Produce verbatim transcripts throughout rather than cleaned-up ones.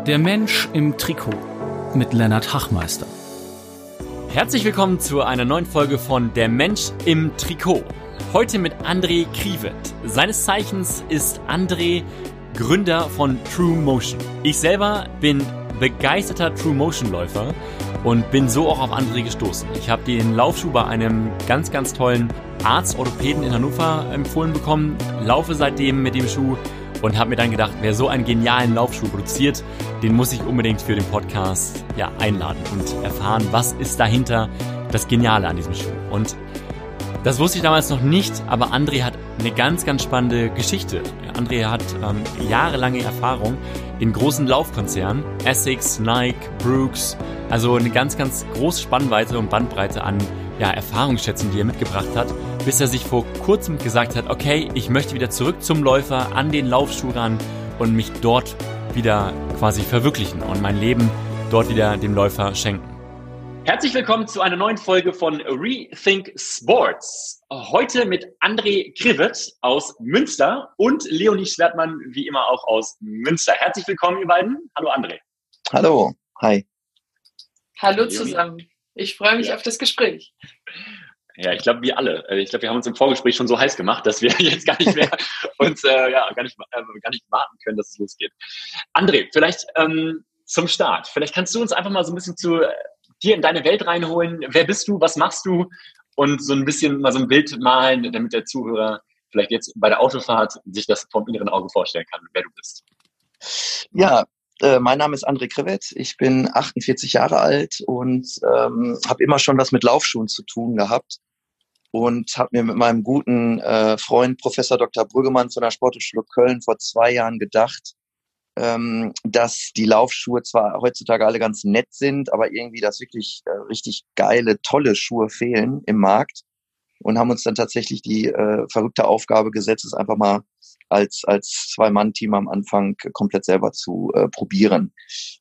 Der Mensch im Trikot mit Lennart Hachmeister. Herzlich willkommen zu einer neuen Folge von Der Mensch im Trikot. Heute mit André Krivet. Seines Zeichens ist André Gründer von True Motion. Ich selber bin begeisterter True Motion Läufer und bin so auch auf André gestoßen. Ich habe den Laufschuh bei einem ganz, ganz tollen Arzt, Orthopäden in Hannover empfohlen bekommen, laufe seitdem mit dem Schuh und habe mir dann gedacht, wer so einen genialen Laufschuh produziert, den muss ich unbedingt für den Podcast ja, einladen und erfahren, was ist dahinter das Geniale an diesem Schuh. Und das wusste ich damals noch nicht, aber André hat eine ganz, ganz spannende Geschichte. André hat ähm, jahrelange Erfahrung in großen Laufkonzernen, Essex, Nike, Brooks, also eine ganz, ganz große Spannweite und Bandbreite an ja, Erfahrungsschätzen, die er mitgebracht hat, bis er sich vor kurzem gesagt hat, okay, ich möchte wieder zurück zum Läufer, an den Laufschuh ran und mich dort wieder quasi verwirklichen und mein Leben dort wieder dem Läufer schenken. Herzlich willkommen zu einer neuen Folge von Rethink Sports. Heute mit André Krivet aus Münster und Leonie Schwertmann, wie immer auch aus Münster. Herzlich willkommen, ihr beiden. Hallo André. Hallo, hi. Hallo zusammen. Ich freue mich ja. auf das Gespräch. Ja, ich glaube, wir alle. Ich glaube, wir haben uns im Vorgespräch schon so heiß gemacht, dass wir jetzt gar nicht mehr uns äh, ja, gar nicht, äh, gar nicht warten können, dass es losgeht. André, vielleicht ähm, zum Start. Vielleicht kannst du uns einfach mal so ein bisschen zu dir in deine Welt reinholen. Wer bist du? Was machst du? Und so ein bisschen mal so ein Bild malen, damit der Zuhörer vielleicht jetzt bei der Autofahrt sich das vom inneren Auge vorstellen kann, wer du bist. Ja, äh, mein Name ist André Krivet. Ich bin achtundvierzig Jahre alt und ähm, habe immer schon was mit Laufschuhen zu tun gehabt und habe mir mit meinem guten äh, Freund Professor Doktor Brüggemann von der Sporthochschule Köln vor zwei Jahren gedacht, ähm, dass die Laufschuhe zwar heutzutage alle ganz nett sind, aber irgendwie dass wirklich äh, richtig geile, tolle Schuhe fehlen im Markt und haben uns dann tatsächlich die äh, verrückte Aufgabe gesetzt, es einfach mal als als Zwei-Mann-Team am Anfang komplett selber zu äh, probieren.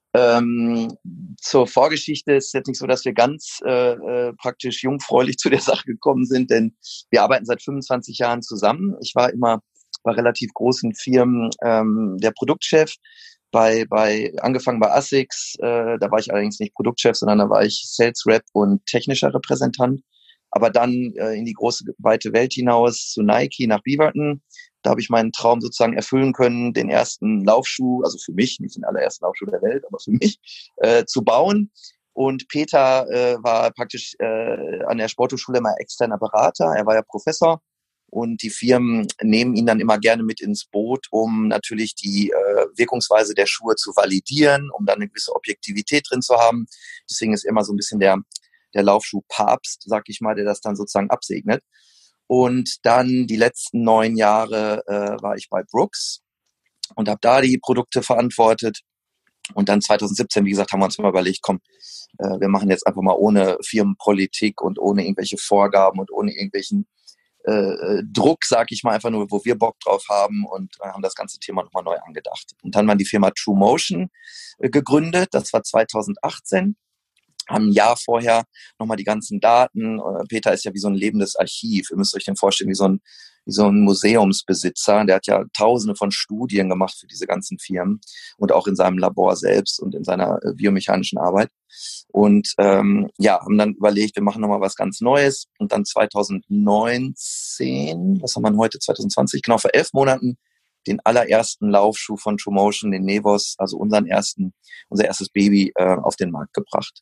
Ähm, zur Vorgeschichte ist jetzt nicht so, dass wir ganz äh, äh, praktisch jungfräulich zu der Sache gekommen sind, denn wir arbeiten seit fünfundzwanzig Jahren zusammen. Ich war immer bei relativ großen Firmen ähm, der Produktchef, bei bei angefangen bei Essex, äh, da war ich allerdings nicht Produktchef, sondern da war ich Sales Rep und technischer Repräsentant, aber dann äh, in die große weite Welt hinaus zu Nike nach Beaverton. Da habe ich meinen Traum sozusagen erfüllen können, den ersten Laufschuh, also für mich, nicht den allerersten Laufschuh der Welt, aber für mich, äh, zu bauen. Und Peter äh, war praktisch äh, an der Sporthochschule immer externer Berater, er war ja Professor. Und die Firmen nehmen ihn dann immer gerne mit ins Boot, um natürlich die äh, Wirkungsweise der Schuhe zu validieren, um dann eine gewisse Objektivität drin zu haben. Deswegen ist immer so ein bisschen der, der Laufschuh-Papst, sag ich mal, der das dann sozusagen absegnet. Und dann die letzten neun Jahre äh, war ich bei Brooks und habe da die Produkte verantwortet. Und dann zwanzig siebzehn, wie gesagt, haben wir uns mal überlegt, komm, äh, wir machen jetzt einfach mal ohne Firmenpolitik und ohne irgendwelche Vorgaben und ohne irgendwelchen Äh, Druck, sag ich mal, einfach nur, wo wir Bock drauf haben und äh, haben das ganze Thema nochmal neu angedacht. Und dann haben wir die Firma True Motion äh, gegründet, das war zwanzig achtzehn, haben ein Jahr vorher nochmal die ganzen Daten, äh, Peter ist ja wie so ein lebendes Archiv, ihr müsst euch den vorstellen, wie so ein, wie so ein Museumsbesitzer, der hat ja tausende von Studien gemacht für diese ganzen Firmen und auch in seinem Labor selbst und in seiner äh, biomechanischen Arbeit. Und ähm, ja, haben dann überlegt, wir machen nochmal was ganz Neues. Und dann zwanzig neunzehn, was haben wir heute, zwanzig zwanzig, genau vor elf Monaten, den allerersten Laufschuh von True Motion, den Nevos, also unseren ersten, unser erstes Baby, äh, auf den Markt gebracht.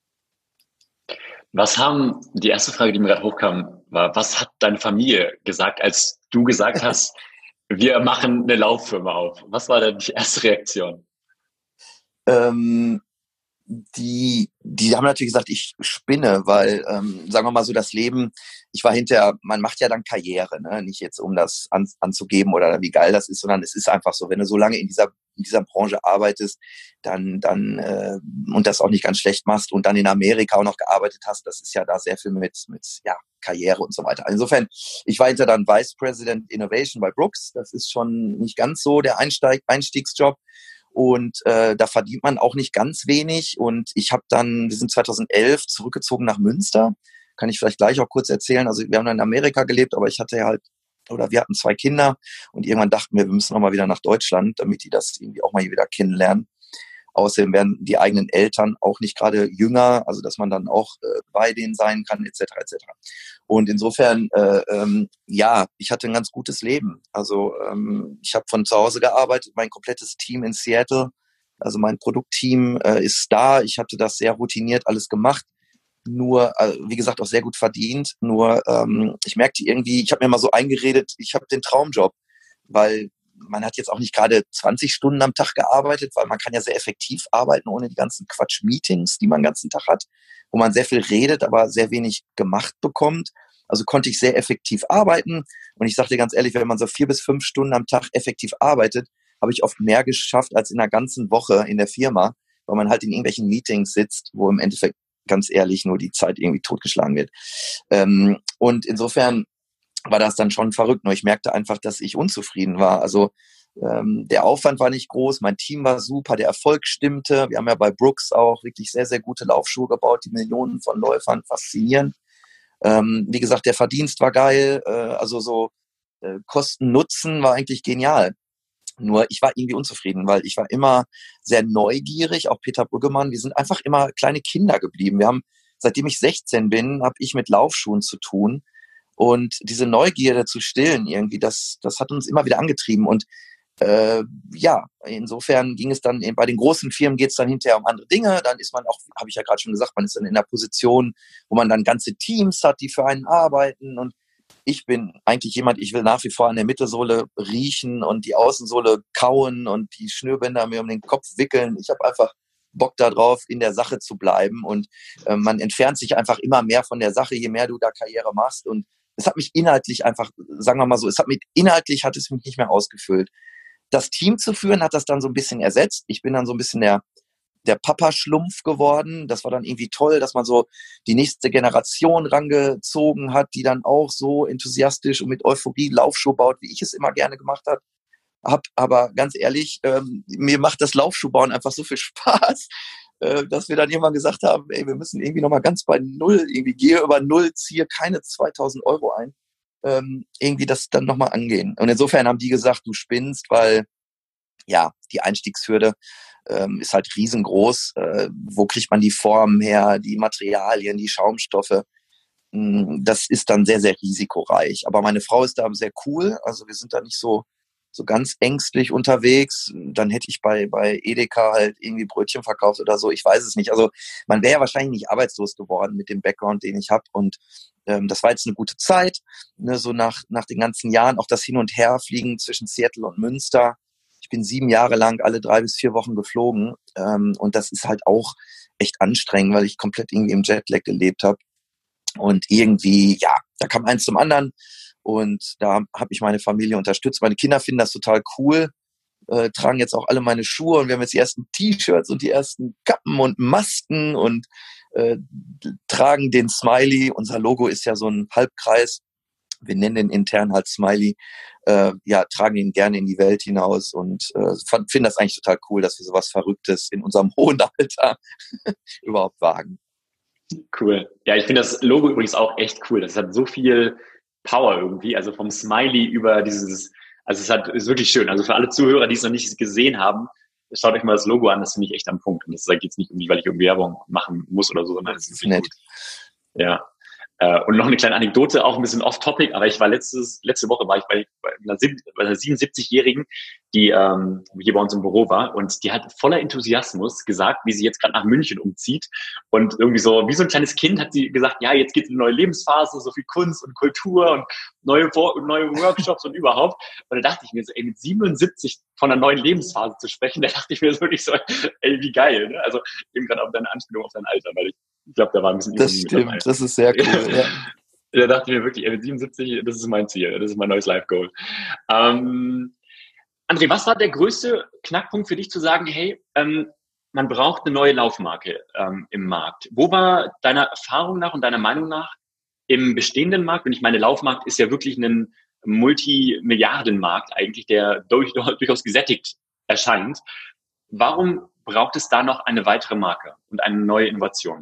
Was haben, die erste Frage, die mir gerade hochkam, war, was hat deine Familie gesagt, als du gesagt hast, wir machen eine Lauffirma auf? Was war denn die erste Reaktion? Ähm, Die, die haben natürlich gesagt, ich spinne, weil, ähm, sagen wir mal so, das Leben, ich war hinterher, man macht ja dann Karriere, ne? Nicht jetzt, um das an, anzugeben oder wie geil das ist, sondern es ist einfach so, wenn du so lange in dieser in dieser Branche arbeitest, dann dann äh, und das auch nicht ganz schlecht machst und dann in Amerika auch noch gearbeitet hast, das ist ja da sehr viel mit mit ja Karriere und so weiter. Insofern, ich war hinter dann Vice President Innovation bei Brooks, das ist schon nicht ganz so der Einsteig, Einstiegsjob. Und äh, da verdient man auch nicht ganz wenig. Und ich habe dann, wir sind zwanzig elf zurückgezogen nach Münster. Kann ich vielleicht gleich auch kurz erzählen. Also wir haben dann in Amerika gelebt, aber ich hatte ja halt, oder wir hatten zwei Kinder. Und irgendwann dachten wir, wir müssen auch mal wieder nach Deutschland, damit die das irgendwie auch mal hier wieder kennenlernen. außerdem werden die eigenen Eltern auch nicht gerade jünger, also dass man dann auch äh, bei denen sein kann, et cetera et cetera. Und insofern, äh, ähm, ja, ich hatte ein ganz gutes Leben. Also ähm, ich habe von zu Hause gearbeitet, mein komplettes Team in Seattle, also mein Produktteam äh, ist da. Ich hatte das sehr routiniert alles gemacht. Nur, äh, wie gesagt, auch sehr gut verdient. Nur, ähm, ich merkte irgendwie, ich habe mir mal so eingeredet, ich habe den Traumjob, weil man hat jetzt auch nicht gerade zwanzig Stunden am Tag gearbeitet, weil man kann ja sehr effektiv arbeiten, ohne die ganzen Quatsch-Meetings, die man den ganzen Tag hat, wo man sehr viel redet, aber sehr wenig gemacht bekommt. Also konnte ich sehr effektiv arbeiten. Und ich sage dir ganz ehrlich, wenn man so vier bis fünf Stunden am Tag effektiv arbeitet, habe ich oft mehr geschafft als in einer ganzen Woche in der Firma, weil man halt in irgendwelchen Meetings sitzt, wo im Endeffekt ganz ehrlich nur die Zeit irgendwie totgeschlagen wird. Ähm, und insofern war das dann schon verrückt. Nur ich merkte einfach, dass ich unzufrieden war. Also ähm, der Aufwand war nicht groß, mein Team war super, der Erfolg stimmte. Wir haben ja bei Brooks auch wirklich sehr, sehr gute Laufschuhe gebaut, die Millionen von Läufern faszinieren. Ähm, wie gesagt, der Verdienst war geil. Äh, also so äh, Kosten-Nutzen war eigentlich genial. Nur ich war irgendwie unzufrieden, weil ich war immer sehr neugierig, auch Peter Brüggemann. Wir sind einfach immer kleine Kinder geblieben. Wir haben, seitdem ich sechzehn bin, habe ich mit Laufschuhen zu tun. Und diese Neugierde zu stillen irgendwie, das, das hat uns immer wieder angetrieben. Und äh, ja, insofern ging es dann, bei den großen Firmen geht es dann hinterher um andere Dinge. Dann ist man auch, habe ich ja gerade schon gesagt, man ist dann in einer Position, wo man dann ganze Teams hat, die für einen arbeiten. Und ich bin eigentlich jemand, ich will nach wie vor an der Mittelsohle riechen und die Außensohle kauen und die Schnürbänder mir um den Kopf wickeln. Ich habe einfach Bock darauf, in der Sache zu bleiben. Und äh, man entfernt sich einfach immer mehr von der Sache, je mehr du da Karriere machst. Und es hat mich inhaltlich einfach, sagen wir mal so, es hat mich inhaltlich hat es mich nicht mehr ausgefüllt. Das Team zu führen hat das dann so ein bisschen ersetzt. Ich bin dann so ein bisschen der der Papa-Schlumpf geworden. Das war dann irgendwie toll, dass man so die nächste Generation rangezogen hat, die dann auch so enthusiastisch und mit Euphorie Laufschuh baut, wie ich es immer gerne gemacht habe. Hab, aber ganz ehrlich, ähm, mir macht das Laufschuhbauen einfach so viel Spaß, äh, dass wir dann irgendwann gesagt haben, ey, wir müssen irgendwie nochmal ganz bei Null, irgendwie gehe über Null, ziehe keine zweitausend Euro ein, ähm, irgendwie das dann nochmal angehen. Und insofern haben die gesagt, du spinnst, weil ja, die Einstiegshürde ähm, ist halt riesengroß. Äh, wo kriegt man die Formen her, die Materialien, die Schaumstoffe? Das ist dann sehr, sehr risikoreich. Aber meine Frau ist da sehr cool. Also wir sind da nicht so so ganz ängstlich unterwegs. Dann hätte ich bei bei Edeka halt irgendwie Brötchen verkauft oder so. Ich weiß es nicht. Also man wäre ja wahrscheinlich nicht arbeitslos geworden mit dem Background, den ich habe. Und ähm, das war jetzt eine gute Zeit. Ne, so nach nach den ganzen Jahren, auch das Hin- und Herfliegen zwischen Seattle und Münster. Ich bin sieben Jahre lang alle drei bis vier Wochen geflogen. Ähm, und das ist halt auch echt anstrengend, weil ich komplett irgendwie im Jetlag gelebt habe. Und irgendwie, ja, da kam eins zum anderen. Und da habe ich meine Familie unterstützt. Meine Kinder finden das total cool, äh, tragen jetzt auch alle meine Schuhe. Und wir haben jetzt die ersten T-Shirts und die ersten Kappen und Masken und äh, tragen den Smiley. Unser Logo ist ja so ein Halbkreis. Wir nennen den intern halt Smiley. Äh, ja, tragen ihn gerne in die Welt hinaus und äh, finden das eigentlich total cool, dass wir sowas Verrücktes in unserem hohen Alter überhaupt wagen. Cool. Ja, ich finde das Logo übrigens auch echt cool. Das hat so viel Power irgendwie, also vom Smiley über dieses, also es hat, ist wirklich schön. Also für alle Zuhörer, die es noch nicht gesehen haben, schaut euch mal das Logo an, das finde ich echt am Punkt. Und das sagt jetzt nicht irgendwie, weil ich irgendwie Werbung machen muss oder so, sondern es ist nett. Gut. Ja. Und noch eine kleine Anekdote, auch ein bisschen off-topic, aber ich war letztes, letzte Woche war ich bei, bei einer, einer siebenundsiebzigjährigen, die ähm, hier bei uns im Büro war und die hat voller Enthusiasmus gesagt, wie sie jetzt gerade nach München umzieht und irgendwie so, wie so ein kleines Kind hat sie gesagt, ja, jetzt geht es in eine neue Lebensphase, so viel Kunst und Kultur und neue, neue Workshops und überhaupt. Und da dachte ich mir so, ey, mit siebenundsiebzig von einer neuen Lebensphase zu sprechen, da dachte ich mir so wirklich so, ey, wie geil, ne? Also eben gerade auf deine Anspielung auf dein Alter, weil ich Ich glaube, da war ein bisschen Das stimmt, das ist sehr cool. Ja. Da dachte ich mir wirklich, ey, mit siebenundsiebzig, das ist mein Ziel, das ist mein neues Life-Goal. Ähm, André, was war der größte Knackpunkt für dich zu sagen, hey, ähm, man braucht eine neue Laufmarke ähm, im Markt? Wo war deiner Erfahrung nach und deiner Meinung nach im bestehenden Markt, und ich meine, Laufmarkt ist ja wirklich ein Multimilliardenmarkt eigentlich, der durch, durchaus gesättigt erscheint. Warum braucht es da noch eine weitere Marke und eine neue Innovation?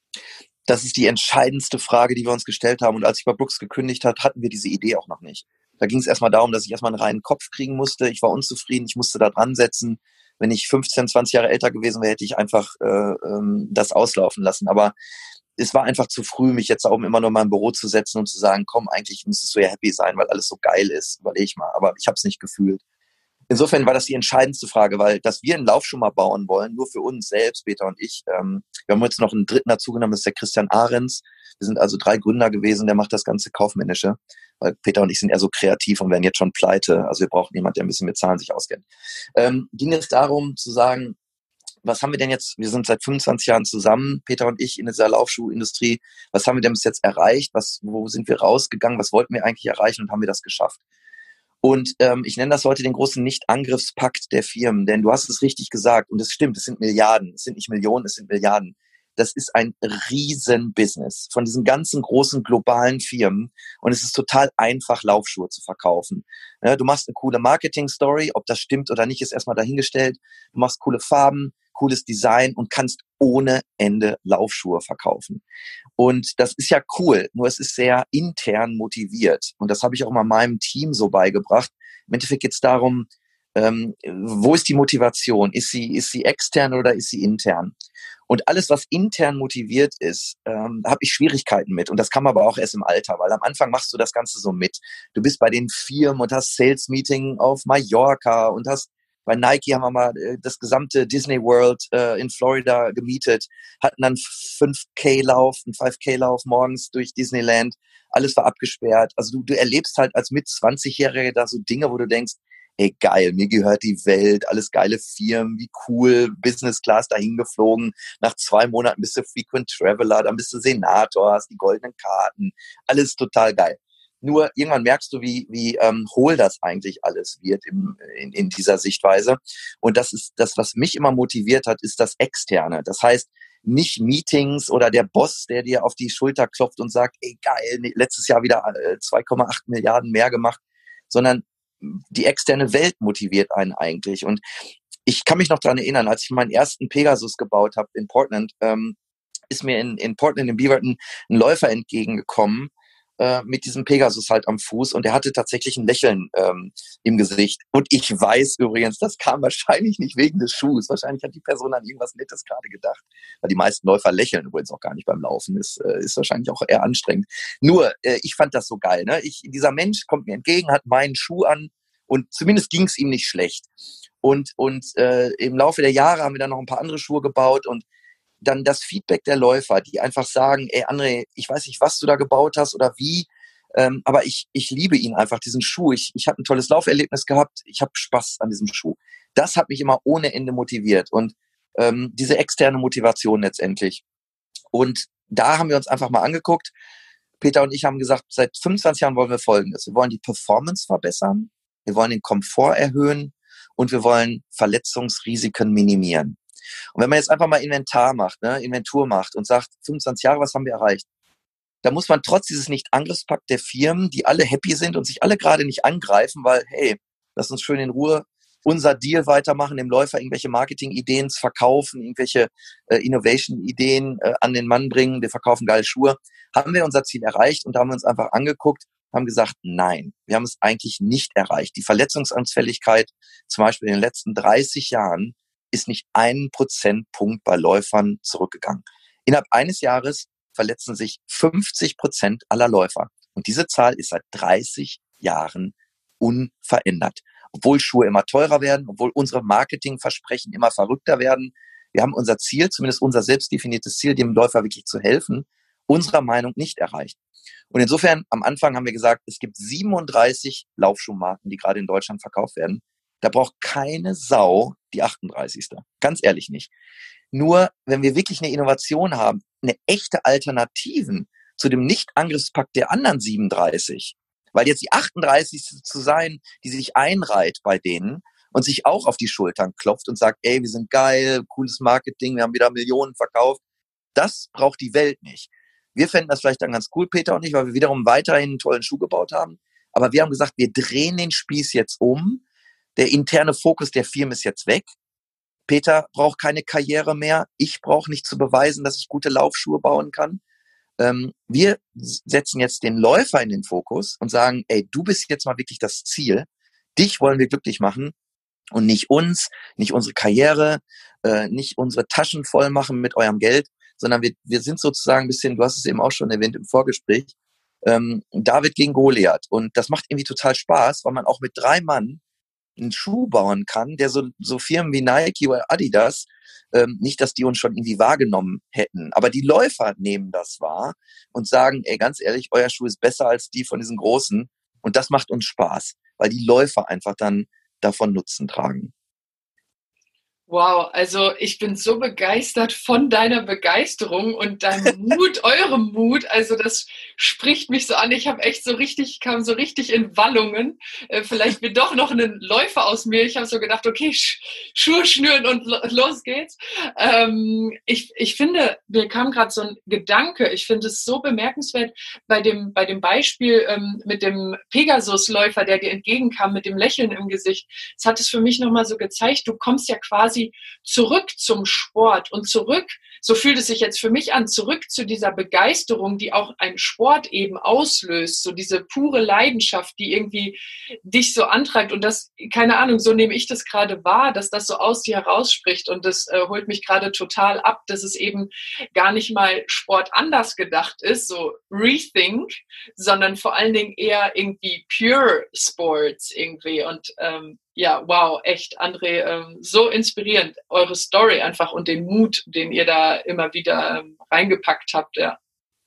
Das ist die entscheidendste Frage, die wir uns gestellt haben. Und als ich bei Brooks gekündigt habe, hatten wir diese Idee auch noch nicht. Da ging es erstmal darum, dass ich erstmal einen reinen Kopf kriegen musste. Ich war unzufrieden, ich musste da dran setzen. wenn ich fünfzehn, zwanzig Jahre älter gewesen wäre, hätte ich einfach äh, ähm, das auslaufen lassen. Aber es war einfach zu früh, mich jetzt auch immer nur in mein Büro zu setzen und zu sagen, komm, eigentlich müsstest du ja happy sein, weil alles so geil ist, überleg ich mal. Aber ich habe es nicht gefühlt. Insofern war das die entscheidendste Frage, weil dass wir einen Laufschuh mal bauen wollen, nur für uns selbst, Peter und ich. Ähm, wir haben jetzt noch einen dritten dazu genommen, das ist der Christian Ahrens. Wir sind also drei Gründer gewesen, der macht das ganze Kaufmännische. Weil Peter und ich sind eher so kreativ und werden jetzt schon pleite. Also wir brauchen jemanden, der ein bisschen mit Zahlen sich auskennt. Ähm, ging es darum zu sagen, was haben wir denn jetzt, wir sind seit fünfundzwanzig Jahren zusammen, Peter und ich, in dieser Laufschuhindustrie. Was haben wir denn bis jetzt erreicht? Was, wo sind wir rausgegangen? Was wollten wir eigentlich erreichen und haben wir das geschafft? Und ähm, ich nenne das heute den großen Nicht-Angriffspakt der Firmen, denn du hast es richtig gesagt und es stimmt, es sind Milliarden, es sind nicht Millionen, es sind Milliarden. Das ist ein Riesen-Business von diesen ganzen großen globalen Firmen und es ist total einfach, Laufschuhe zu verkaufen. Ja, du machst eine coole Marketing-Story, ob das stimmt oder nicht, ist erstmal dahingestellt. Du machst coole Farben, cooles Design und kannst ohne Ende Laufschuhe verkaufen. Und das ist ja cool, nur es ist sehr intern motiviert. Und das habe ich auch mal meinem Team so beigebracht. Im Endeffekt geht es darum, ähm, wo ist die Motivation? Ist sie, ist sie extern oder ist sie intern? Und alles, was intern motiviert ist, ähm, habe ich Schwierigkeiten mit. Und das kam aber auch erst im Alter, weil am Anfang machst du das Ganze so mit. Du bist bei den Firmen und hast Sales-Meeting auf Mallorca und hast bei Nike haben wir mal äh, das gesamte Disney World äh, in Florida gemietet, hatten dann fünf K-Lauf, einen fünf K-Lauf morgens durch Disneyland. Alles war abgesperrt. Also du, du erlebst halt als mit zwanzig-Jähriger da so Dinge, wo du denkst, ey geil, mir gehört die Welt, alles geile Firmen, wie cool, Business Class dahin geflogen. Nach zwei Monaten bist du Frequent Traveler, dann bist du Senator, hast die goldenen Karten. Alles total geil. Nur irgendwann merkst du, wie, wie ähm, hohl das eigentlich alles wird im, in, in dieser Sichtweise. Und das ist das, was mich immer motiviert hat, ist das Externe. Das heißt, nicht Meetings oder der Boss, der dir auf die Schulter klopft und sagt, ey geil, letztes Jahr wieder äh, zwei Komma acht Milliarden mehr gemacht, sondern die externe Welt motiviert einen eigentlich. Und ich kann mich noch daran erinnern, als ich meinen ersten Pegasus gebaut habe in Portland, ähm, ist mir in, in Portland, in Beaverton, ein Läufer entgegengekommen, äh, mit diesem Pegasus halt am Fuß und der hatte tatsächlich ein Lächeln ähm, im Gesicht. Und ich weiß übrigens, das kam wahrscheinlich nicht wegen des Schuhs. Wahrscheinlich hat die Person an irgendwas Nettes gerade gedacht. Weil die meisten Läufer lächeln übrigens auch gar nicht beim Laufen. Ist, äh, ist wahrscheinlich auch eher anstrengend. Nur, äh, ich fand das so geil. Ne? Ich, dieser Mensch kommt mir entgegen, hat meinen Schuh an und zumindest ging es ihm nicht schlecht. Und, und äh, im Laufe der Jahre haben wir dann noch ein paar andere Schuhe gebaut und dann das Feedback der Läufer, die einfach sagen, ey André, ich weiß nicht, was du da gebaut hast oder wie, ähm, aber ich ich liebe ihn einfach, diesen Schuh. Ich ich habe ein tolles Lauferlebnis gehabt, ich habe Spaß an diesem Schuh. Das hat mich immer ohne Ende motiviert und ähm, diese externe Motivation letztendlich. Und da haben wir uns einfach mal angeguckt. Peter und ich haben gesagt, seit fünfundzwanzig Jahren wollen wir Folgendes. Wir wollen die Performance verbessern, wir wollen den Komfort erhöhen und wir wollen Verletzungsrisiken minimieren. Und wenn man jetzt einfach mal Inventar macht, ne, Inventur macht und sagt, fünfundzwanzig Jahre, was haben wir erreicht? Da muss man trotz dieses Nicht-Angriffspakt der Firmen, die alle happy sind und sich alle gerade nicht angreifen, weil, hey, lass uns schön in Ruhe unser Deal weitermachen, dem Läufer irgendwelche Marketing-Ideen verkaufen, irgendwelche äh, Innovation-Ideen äh, an den Mann bringen, wir verkaufen geile Schuhe. Haben wir unser Ziel erreicht und da haben wir uns einfach angeguckt, haben gesagt, nein, wir haben es eigentlich nicht erreicht. Die Verletzungsanfälligkeit, zum Beispiel in den letzten dreißig Jahren, ist nicht einen Prozentpunkt bei Läufern zurückgegangen. Innerhalb eines Jahres verletzen sich fünfzig Prozent aller Läufer. Und diese Zahl ist seit dreißig Jahren unverändert. Obwohl Schuhe immer teurer werden, obwohl unsere Marketingversprechen immer verrückter werden. Wir haben unser Ziel, zumindest unser selbstdefiniertes Ziel, dem Läufer wirklich zu helfen, unserer Meinung nicht erreicht. Und insofern, am Anfang haben wir gesagt, es gibt siebenunddreißig Laufschuhmarken, die gerade in Deutschland verkauft werden. Da braucht keine Sau die achtunddreißigste. Ganz ehrlich nicht. Nur, wenn wir wirklich eine Innovation haben, eine echte Alternativen zu dem Nicht-Angriffspakt der anderen siebenunddreißig, weil jetzt die achtunddreißigste zu sein, die sich einreiht bei denen und sich auch auf die Schultern klopft und sagt, ey, wir sind geil, cooles Marketing, wir haben wieder Millionen verkauft, das braucht die Welt nicht. Wir fänden das vielleicht dann ganz cool, Peter und ich, weil wir wiederum weiterhin einen tollen Schuh gebaut haben. Aber wir haben gesagt, wir drehen den Spieß jetzt um. Der interne Fokus der Firma ist jetzt weg. Peter braucht keine Karriere mehr. Ich brauche nicht zu beweisen, dass ich gute Laufschuhe bauen kann. Ähm, wir setzen jetzt den Läufer in den Fokus und sagen, ey, du bist jetzt mal wirklich das Ziel. Dich wollen wir glücklich machen. und nicht uns, nicht unsere Karriere, äh, nicht unsere Taschen voll machen mit eurem Geld, sondern wir, wir sind sozusagen ein bisschen, du hast es eben auch schon erwähnt im Vorgespräch, ähm, David gegen Goliath. Und das macht irgendwie total Spaß, weil man auch mit drei Mann einen Schuh bauen kann, der so, so Firmen wie Nike oder Adidas, ähm, nicht, dass die uns schon irgendwie wahrgenommen hätten, aber die Läufer nehmen das wahr und sagen, ey, ganz ehrlich, euer Schuh ist besser als die von diesen Großen, und das macht uns Spaß, weil die Läufer einfach dann davon Nutzen tragen. Wow, also ich bin so begeistert von deiner Begeisterung und deinem Mut, eurem Mut. Also das spricht mich so an. Ich habe echt so richtig, kam so richtig in Wallungen. Äh, vielleicht wird doch noch ein Läufer aus mir. Ich habe so gedacht, okay, Sch- Schuhe schnüren und lo- los geht's. Ähm, ich, ich finde, mir kam gerade so ein Gedanke. Ich finde es so bemerkenswert bei dem, bei dem Beispiel ähm, mit dem Pegasus-Läufer, der dir entgegenkam mit dem Lächeln im Gesicht. Es hat es für mich nochmal so gezeigt, du kommst ja quasi zurück zum Sport und zurück, so fühlt es sich jetzt für mich an, zurück zu dieser Begeisterung, die auch ein Sport eben auslöst, so diese pure Leidenschaft, die irgendwie dich so antreibt, und das, keine Ahnung, so nehme ich das gerade wahr, dass das so aus dir herausspricht, und das äh, holt mich gerade total ab, dass es eben gar nicht mal Sport anders gedacht ist, so Rethink, sondern vor allen Dingen eher irgendwie Pure Sports irgendwie. Und ähm, ja, wow, echt, André, ähm, so inspirierend, eure Story einfach und den Mut, den ihr da immer wieder ähm, reingepackt habt, ja.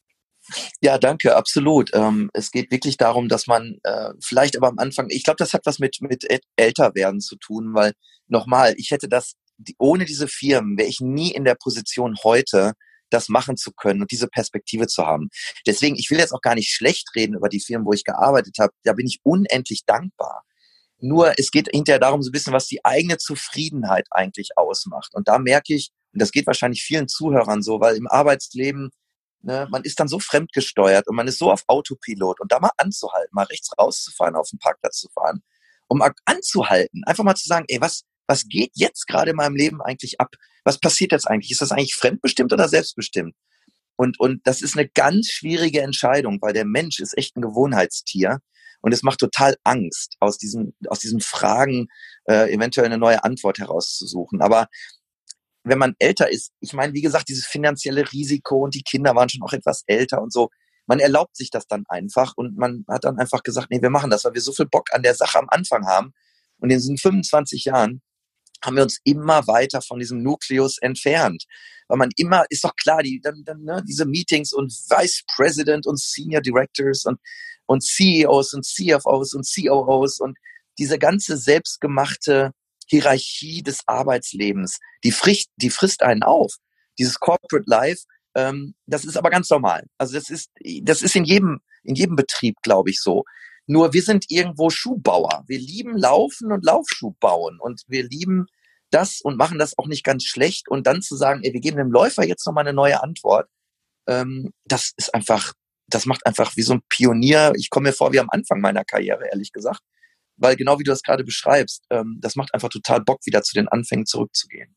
Ja, danke, absolut. Ähm, es geht wirklich darum, dass man äh, vielleicht aber am Anfang, ich glaube, das hat was mit mit Älterwerden zu tun, weil nochmal, ich hätte das, die, ohne diese Firmen wäre ich nie in der Position heute, das machen zu können und diese Perspektive zu haben. Deswegen, ich will jetzt auch gar nicht schlecht reden über die Firmen, wo ich gearbeitet habe. Da bin ich unendlich dankbar. Nur es geht hinterher darum, so ein bisschen, was die eigene Zufriedenheit eigentlich ausmacht. Und da merke ich, und das geht wahrscheinlich vielen Zuhörern so, weil im Arbeitsleben, ne, man ist dann so fremdgesteuert und man ist so auf Autopilot, und da mal anzuhalten, mal rechts rauszufahren, auf den Parkplatz zu fahren, um mal anzuhalten, einfach mal zu sagen, ey, was, was geht jetzt gerade in meinem Leben eigentlich ab? Was passiert jetzt eigentlich? Ist das eigentlich fremdbestimmt oder selbstbestimmt? Und, und das ist eine ganz schwierige Entscheidung, weil der Mensch ist echt ein Gewohnheitstier. Und es macht total Angst, aus diesen, aus diesen Fragen äh, eventuell eine neue Antwort herauszusuchen. Aber wenn man älter ist, ich meine, wie gesagt, dieses finanzielle Risiko, und die Kinder waren schon auch etwas älter und so, man erlaubt sich das dann einfach, und man hat dann einfach gesagt, nee, wir machen das, weil wir so viel Bock an der Sache am Anfang haben. Und in diesen fünfundzwanzig Jahren haben wir uns immer weiter von diesem Nukleus entfernt. Weil man immer, ist doch klar, die, dann, dann, ne, diese Meetings und Vice President und Senior Directors und und C E Os und C F Os und C O Os und diese ganze selbstgemachte Hierarchie des Arbeitslebens, die frisst, die frisst einen auf. Dieses Corporate Life, ähm, das ist aber ganz normal. Also das ist, das ist in jedem, in jedem Betrieb, glaube ich, so. Nur wir sind irgendwo Schuhbauer. Wir lieben Laufen und Laufschuh bauen, und wir lieben das und machen das auch nicht ganz schlecht. Und dann zu sagen, ey, wir geben dem Läufer jetzt nochmal eine neue Antwort, ähm, das ist einfach, das macht einfach wie so ein Pionier. Ich komme mir vor wie am Anfang meiner Karriere, ehrlich gesagt. Weil genau wie du das gerade beschreibst, ähm, das macht einfach total Bock, wieder zu den Anfängen zurückzugehen.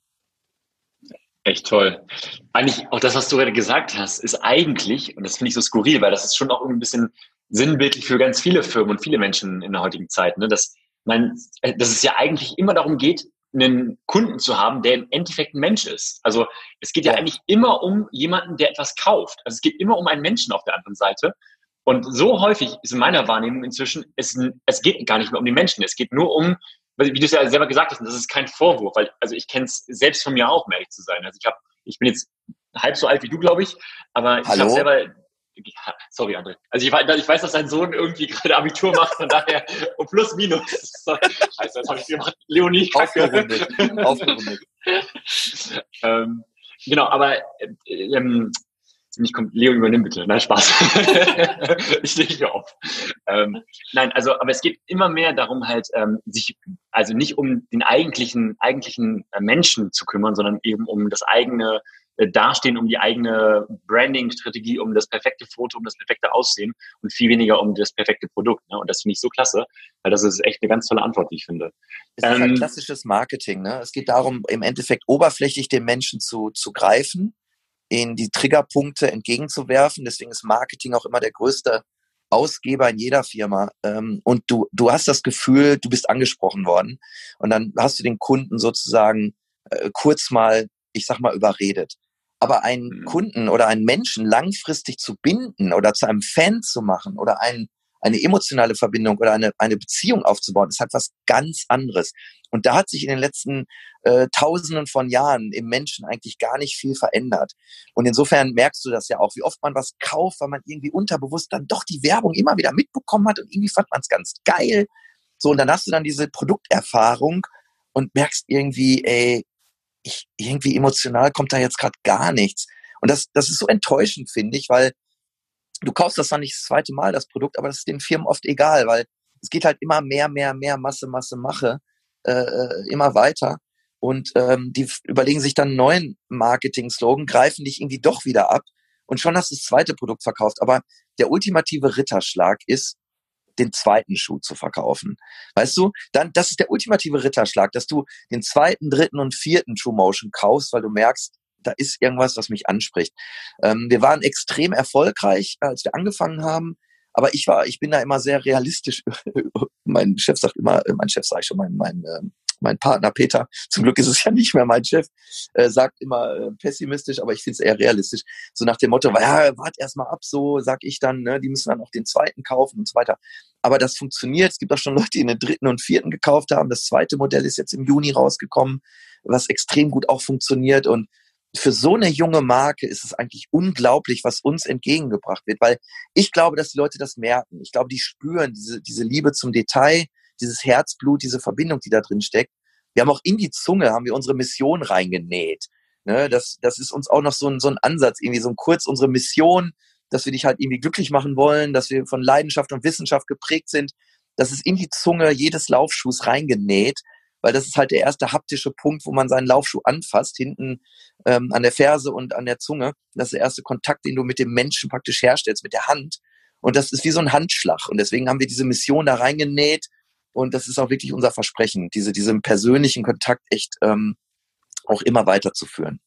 Echt toll. Eigentlich auch das, was du gerade gesagt hast, ist eigentlich, und das finde ich so skurril, weil das ist schon auch ein bisschen sinnbildlich für ganz viele Firmen und viele Menschen in der heutigen Zeit, ne? dass, man, dass es ja eigentlich immer darum geht, einen Kunden zu haben, der im Endeffekt ein Mensch ist. Also es geht ja, ja eigentlich immer um jemanden, der etwas kauft. Also es geht immer um einen Menschen auf der anderen Seite. Und so häufig ist in meiner Wahrnehmung inzwischen, es, es geht gar nicht mehr um die Menschen. Es geht nur um, wie du es ja selber gesagt hast, und das ist kein Vorwurf, weil also ich kenne es selbst von mir auch, um ehrlich zu sein. Also ich habe, ich bin jetzt halb so alt wie du, glaube ich, aber Hallo? ich habe selber, sorry André, also ich, ich weiß, dass dein Sohn irgendwie gerade Abitur macht, von daher, und plus minus. Sorry. Scheiße, jetzt habe ich gemacht. Leonie, Kacke. Aufgerundet. Aufgerundet. ähm, genau, aber äh, ähm, Mich kommt, Leo, übernimm bitte. Nein, Spaß. Ich stehe hier auf. Ähm, nein, also, aber es geht immer mehr darum, halt, ähm, sich, also nicht um den eigentlichen, eigentlichen äh, Menschen zu kümmern, sondern eben um das eigene äh, Dastehen, um die eigene Branding-Strategie, um das perfekte Foto, um das perfekte Aussehen und viel weniger um das perfekte Produkt. Ne? Und das finde ich so klasse, weil das ist echt eine ganz tolle Antwort, die ich finde. Es ist ähm, halt klassisches Marketing, ne? Es geht darum, im Endeffekt oberflächlich den Menschen zu, zu greifen, ihnen die Triggerpunkte entgegenzuwerfen. Deswegen ist Marketing auch immer der größte Ausgeber in jeder Firma ähm, und du du hast das Gefühl, du bist angesprochen worden und dann hast du den Kunden sozusagen äh, kurz mal, ich sag mal, überredet. Aber einen Mhm. Kunden oder einen Menschen langfristig zu binden oder zu einem Fan zu machen oder ein, eine emotionale Verbindung oder eine, eine Beziehung aufzubauen, ist halt was ganz anderes. Und da hat sich in den letzten äh, Tausenden von Jahren im Menschen eigentlich gar nicht viel verändert. Und insofern merkst du das ja auch, wie oft man was kauft, weil man irgendwie unterbewusst dann doch die Werbung immer wieder mitbekommen hat und irgendwie fand man es ganz geil. So, und dann hast du dann diese Produkterfahrung und merkst irgendwie, ey, ich, irgendwie emotional kommt da jetzt gerade gar nichts. Und das, das ist so enttäuschend, finde ich, weil du kaufst das dann nicht das zweite Mal, das Produkt, aber das ist den Firmen oft egal, weil es geht halt immer mehr, mehr, mehr, Masse, Masse, Mache, äh, immer weiter. Und ähm, die überlegen sich dann einen neuen Marketing-Slogan, greifen dich irgendwie doch wieder ab und schon hast du das zweite Produkt verkauft. Aber der ultimative Ritterschlag ist, den zweiten Schuh zu verkaufen. Weißt du, dann, das ist der ultimative Ritterschlag, dass du den zweiten, dritten und vierten True Motion kaufst, weil du merkst, da ist irgendwas, was mich anspricht. Ähm, wir waren extrem erfolgreich, als wir angefangen haben, aber ich war, ich bin da immer sehr realistisch. Mein Chef sagt immer, mein Chef sage ich schon, mein, mein, mein Partner Peter, zum Glück ist es ja nicht mehr mein Chef, äh, sagt immer äh, pessimistisch, aber ich finde es eher realistisch. So nach dem Motto, ja, wart erst mal ab, so sag ich dann, ne, die müssen dann auch den zweiten kaufen und so weiter. Aber das funktioniert. Es gibt auch schon Leute, die den dritten und vierten gekauft haben. Das zweite Modell ist jetzt im Juni rausgekommen, was extrem gut auch funktioniert. Und für so eine junge Marke ist es eigentlich unglaublich, was uns entgegengebracht wird, weil ich glaube, dass die Leute das merken. Ich glaube, die spüren diese, diese Liebe zum Detail, dieses Herzblut, diese Verbindung, die da drin steckt. Wir haben auch in die Zunge, haben wir unsere Mission reingenäht. Ne, das, das ist uns auch noch so ein, so ein Ansatz, irgendwie so ein kurz unsere Mission, dass wir dich halt irgendwie glücklich machen wollen, dass wir von Leidenschaft und Wissenschaft geprägt sind. Das ist in die Zunge jedes Laufschuhs reingenäht, weil das ist halt der erste haptische Punkt, wo man seinen Laufschuh anfasst, hinten ähm, an der Ferse und an der Zunge. Das ist der erste Kontakt, den du mit dem Menschen praktisch herstellst, mit der Hand. Und das ist wie so ein Handschlag. Und deswegen haben wir diese Mission da reingenäht. Und das ist auch wirklich unser Versprechen, diese, diesen persönlichen Kontakt echt ähm, auch immer weiterzuführen.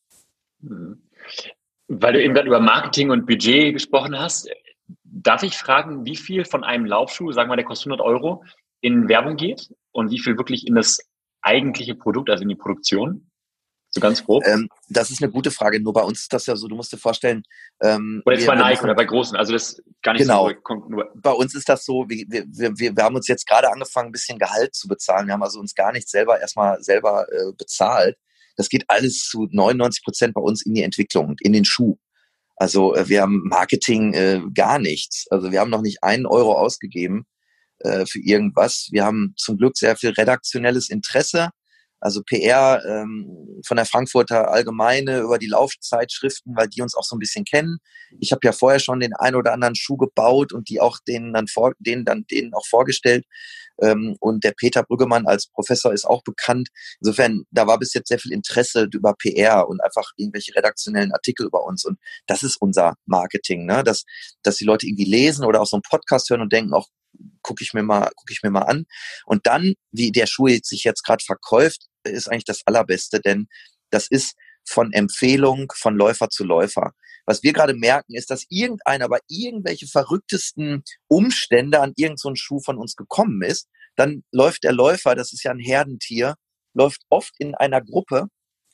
Weil du eben gerade über Marketing und Budget gesprochen hast, darf ich fragen, wie viel von einem Laufschuh, sagen wir mal, der kostet hundert Euro, in Werbung geht und wie viel wirklich in das eigentliche Produkt, also in die Produktion? So ganz grob? Ähm, das ist eine gute Frage. Nur bei uns ist das ja so, du musst dir vorstellen. Ähm, oder jetzt wir, bei Nike wir, oder bei Großen, also das ist gar nicht genau. so. Nur bei uns ist das so, wir, wir, wir, wir haben uns jetzt gerade angefangen, ein bisschen Gehalt zu bezahlen. Wir haben also uns gar nicht selber erstmal selber äh, bezahlt. Das geht alles zu neunundneunzig Prozent bei uns in die Entwicklung, in den Schuh. Also äh, wir haben Marketing äh, gar nichts. Also wir haben noch nicht einen Euro ausgegeben äh, für irgendwas. Wir haben zum Glück sehr viel redaktionelles Interesse. Also P R ähm, von der Frankfurter Allgemeine über die Laufzeitschriften, weil die uns auch so ein bisschen kennen. Ich habe ja vorher schon den ein oder anderen Schuh gebaut und die auch denen dann vor, denen dann denen auch vorgestellt. Ähm, und der Peter Brüggemann als Professor ist auch bekannt. Insofern, da war bis jetzt sehr viel Interesse über P R und einfach irgendwelche redaktionellen Artikel über uns. Und das ist unser Marketing, ne? Dass, dass die Leute irgendwie lesen oder auch so einen Podcast hören und denken, auch gucke ich mir mal, gucke ich mir mal an. Und dann, wie der Schuh sich jetzt gerade verkauft, ist eigentlich das Allerbeste, denn das ist von Empfehlung von Läufer zu Läufer. Was wir gerade merken, ist, dass irgendeiner bei irgendwelche verrücktesten Umstände an irgendeinen so Schuh von uns gekommen ist. Dann läuft der Läufer, das ist ja ein Herdentier, läuft oft in einer Gruppe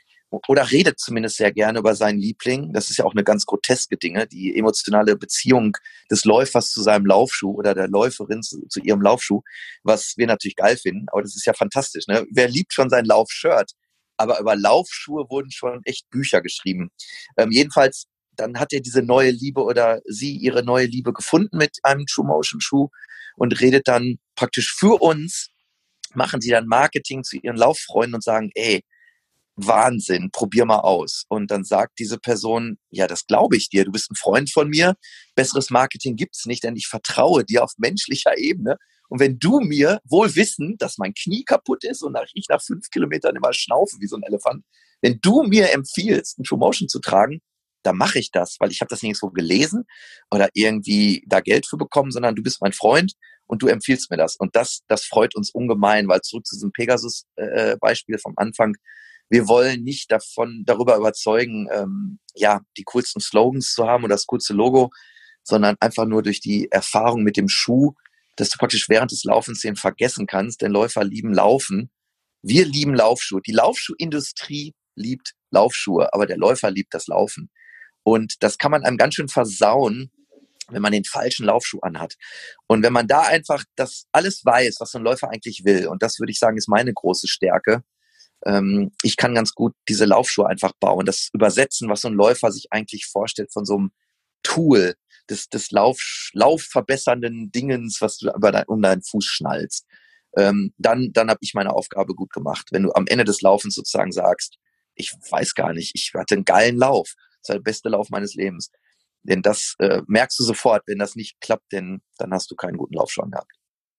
oder redet zumindest sehr gerne über seinen Liebling. Das ist ja auch eine ganz groteske Dinge, die emotionale Beziehung des Läufers zu seinem Laufschuh oder der Läuferin zu, zu ihrem Laufschuh, was wir natürlich geil finden. Aber das ist ja fantastisch, ne? Wer liebt schon sein Laufshirt? Aber über Laufschuhe wurden schon echt Bücher geschrieben. Ähm, jedenfalls, dann hat er diese neue Liebe oder sie ihre neue Liebe gefunden mit einem True Motion Schuh und redet dann praktisch für uns, machen sie dann Marketing zu ihren Lauffreunden und sagen, ey, Wahnsinn, probier mal aus. Und dann sagt diese Person, ja, das glaube ich dir, du bist ein Freund von mir, besseres Marketing gibt's nicht, denn ich vertraue dir auf menschlicher Ebene. Und wenn du mir, wohl wissend, dass mein Knie kaputt ist und ich nach fünf Kilometern immer schnaufe wie so ein Elefant, wenn du mir empfiehlst, einen True Motion zu tragen, dann mache ich das, weil ich habe das nirgendwo gelesen oder irgendwie da Geld für bekommen, sondern du bist mein Freund und du empfiehlst mir das. Und das, das freut uns ungemein, weil zurück zu diesem Pegasus-Beispiel äh, vom Anfang, wir wollen nicht davon darüber überzeugen, ähm, ja, die coolsten Slogans zu haben oder das coolste Logo, sondern einfach nur durch die Erfahrung mit dem Schuh, dass du praktisch während des Laufens den vergessen kannst, denn Läufer lieben Laufen. Wir lieben Laufschuhe. Die Laufschuhindustrie liebt Laufschuhe, aber der Läufer liebt das Laufen. Und das kann man einem ganz schön versauen, wenn man den falschen Laufschuh anhat. Und wenn man da einfach das alles weiß, was so ein Läufer eigentlich will, und das würde ich sagen, ist meine große Stärke, ähm, ich kann ganz gut diese Laufschuhe einfach bauen, das übersetzen, was so ein Läufer sich eigentlich vorstellt von so einem Tool, des, des Lauf, laufverbessernden Dingens, was du über dein, um deinen Fuß schnallst. Ähm, dann, dann habe ich meine Aufgabe gut gemacht. Wenn du am Ende des Laufens sozusagen sagst, ich weiß gar nicht, ich hatte einen geilen Lauf, das war der beste Lauf meines Lebens. Denn das äh, merkst du sofort, wenn das nicht klappt, denn dann hast du keinen guten Laufschuh gehabt.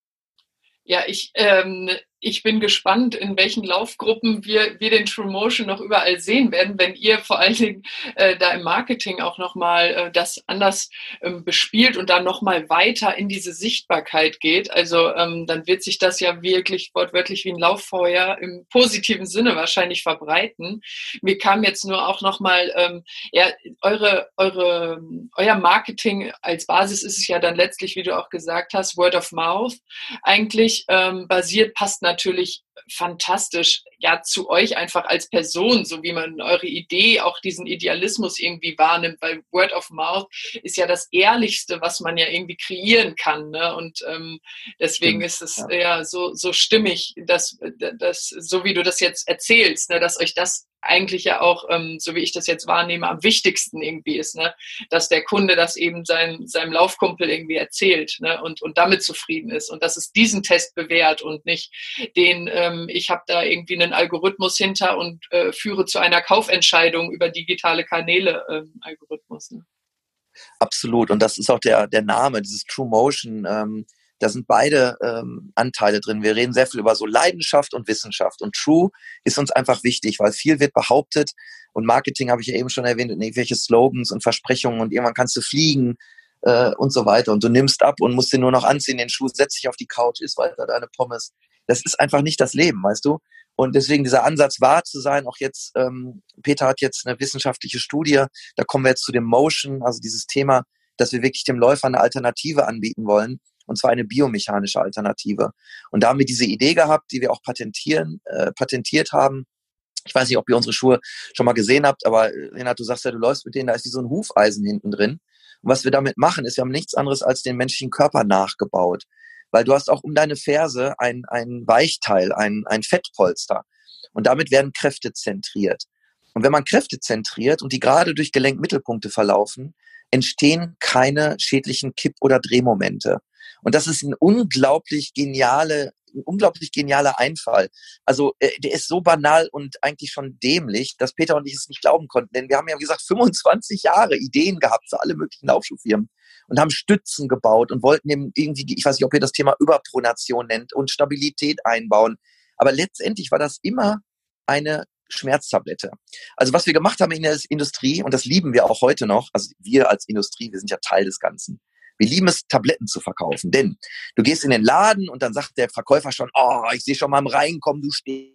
Ja, ich, ähm, ich bin gespannt, in welchen Laufgruppen wir, wir den True Motion noch überall sehen werden, wenn ihr vor allen Dingen äh, da im Marketing auch nochmal äh, das anders ähm, bespielt und dann nochmal weiter in diese Sichtbarkeit geht. Also ähm, dann wird sich das ja wirklich wortwörtlich wie ein Lauffeuer im positiven Sinne wahrscheinlich verbreiten. Mir kam jetzt nur auch nochmal, ähm, ja, eure, eure, euer Marketing als Basis ist es ja dann letztlich, wie du auch gesagt hast, Word of Mouth. Eigentlich ähm, basiert, passt natürlich fantastisch ja zu euch einfach als Person, so wie man eure Idee, auch diesen Idealismus irgendwie wahrnimmt, weil Word of Mouth ist ja das Ehrlichste, was man ja irgendwie kreieren kann, ne? Und ähm, deswegen Stimmt, ist es ja, ja so, so stimmig, dass, dass, so wie du das jetzt erzählst, ne, dass euch das eigentlich ja auch, ähm, so wie ich das jetzt wahrnehme, am wichtigsten irgendwie ist, ne, dass der Kunde das eben sein, seinem Laufkumpel irgendwie erzählt, ne, und, und damit zufrieden ist und dass es diesen Test bewährt und nicht den, ähm, ich habe da irgendwie einen Algorithmus hinter und äh, führe zu einer Kaufentscheidung über digitale Kanäle ähm, Algorithmus. Ne? Absolut. Und das ist auch der, der Name, dieses True Motion. Ähm, da sind beide ähm, Anteile drin. Wir reden sehr viel über so Leidenschaft und Wissenschaft. Und True ist uns einfach wichtig, weil viel wird behauptet. Und Marketing habe ich ja eben schon erwähnt, irgendwelche Slogans und Versprechungen. Und irgendwann kannst du fliegen äh, und so weiter. Und du nimmst ab und musst den nur noch anziehen, den Schuh, setz dich auf die Couch, isst weiter deine Pommes. Das ist einfach nicht das Leben, weißt du? Und deswegen dieser Ansatz wahr zu sein, auch jetzt, ähm, Peter hat jetzt eine wissenschaftliche Studie, da kommen wir jetzt zu dem Motion, also dieses Thema, dass wir wirklich dem Läufer eine Alternative anbieten wollen, und zwar eine biomechanische Alternative. Und da haben wir diese Idee gehabt, die wir auch patentieren, äh, patentiert haben. Ich weiß nicht, ob ihr unsere Schuhe schon mal gesehen habt, aber Renat, du sagst ja, du läufst mit denen, da ist wie so ein Hufeisen hinten drin. Und was wir damit machen, ist, wir haben nichts anderes als den menschlichen Körper nachgebaut. Weil du hast auch um deine Ferse ein, ein Weichteil, ein, ein Fettpolster. Und damit werden Kräfte zentriert. Und wenn man Kräfte zentriert und die gerade durch Gelenkmittelpunkte verlaufen, entstehen keine schädlichen Kipp- oder Drehmomente. Und das ist ein unglaublich geniale, ein unglaublich genialer Einfall. Also äh, der ist so banal und eigentlich schon dämlich, dass Peter und ich es nicht glauben konnten. Denn wir haben ja, wie gesagt, fünfundzwanzig Jahre Ideen gehabt für alle möglichen Laufschuhfirmen und haben Stützen gebaut und wollten eben irgendwie, ich weiß nicht, ob ihr das Thema Überpronation nennt, und Stabilität einbauen. Aber letztendlich war das immer eine Schmerztablette. Also was wir gemacht haben in der Industrie, und das lieben wir auch heute noch, also wir als Industrie, wir sind ja Teil des Ganzen. Wir lieben es, Tabletten zu verkaufen, denn du gehst in den Laden und dann sagt der Verkäufer schon, oh, ich sehe schon mal im Reinkommen, du stehst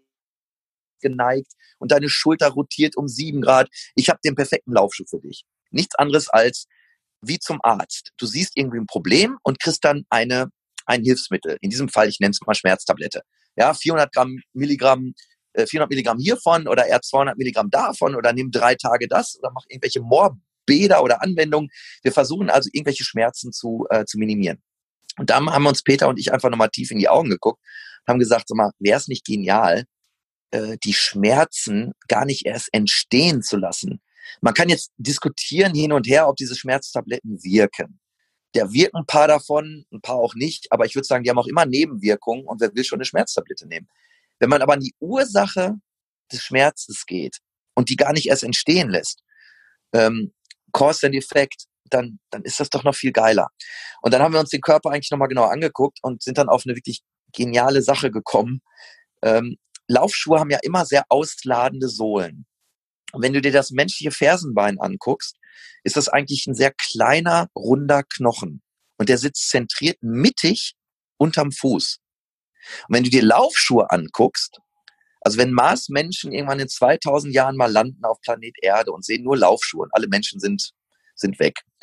geneigt und deine Schulter rotiert um sieben Grad. Ich habe den perfekten Laufschuh für dich. Nichts anderes als wie zum Arzt. Du siehst irgendwie ein Problem und kriegst dann eine, ein Hilfsmittel. In diesem Fall, ich nenne es mal Schmerztablette. Ja, vierhundert Gramm Milligramm, äh, vierhundert Milligramm hiervon oder eher zweihundert Milligramm davon oder nimm drei Tage das oder mach irgendwelche Morbäder oder Anwendungen. Wir versuchen also irgendwelche Schmerzen zu, äh, zu minimieren. Und dann haben uns Peter und ich einfach nochmal tief in die Augen geguckt und haben gesagt, sag mal, wäre es nicht genial, äh, die Schmerzen gar nicht erst entstehen zu lassen? Man kann jetzt diskutieren hin und her, ob diese Schmerztabletten wirken. Da wirken ein paar davon, ein paar auch nicht, aber ich würde sagen, die haben auch immer Nebenwirkungen und wer will schon eine Schmerztablette nehmen? Wenn man aber an die Ursache des Schmerzes geht und die gar nicht erst entstehen lässt, ähm, Cause and Effect, dann, dann ist das doch noch viel geiler. Und dann haben wir uns den Körper eigentlich nochmal genauer angeguckt und sind dann auf eine wirklich geniale Sache gekommen. Ähm, Laufschuhe haben ja immer sehr ausladende Sohlen. Und wenn du dir das menschliche Fersenbein anguckst, ist das eigentlich ein sehr kleiner, runder Knochen. Und der sitzt zentriert mittig unterm Fuß. Und wenn du dir Laufschuhe anguckst, also wenn Mars-Menschen irgendwann in zweitausend Jahren mal landen auf Planet Erde und sehen nur Laufschuhe und alle Menschen sind, sind weg,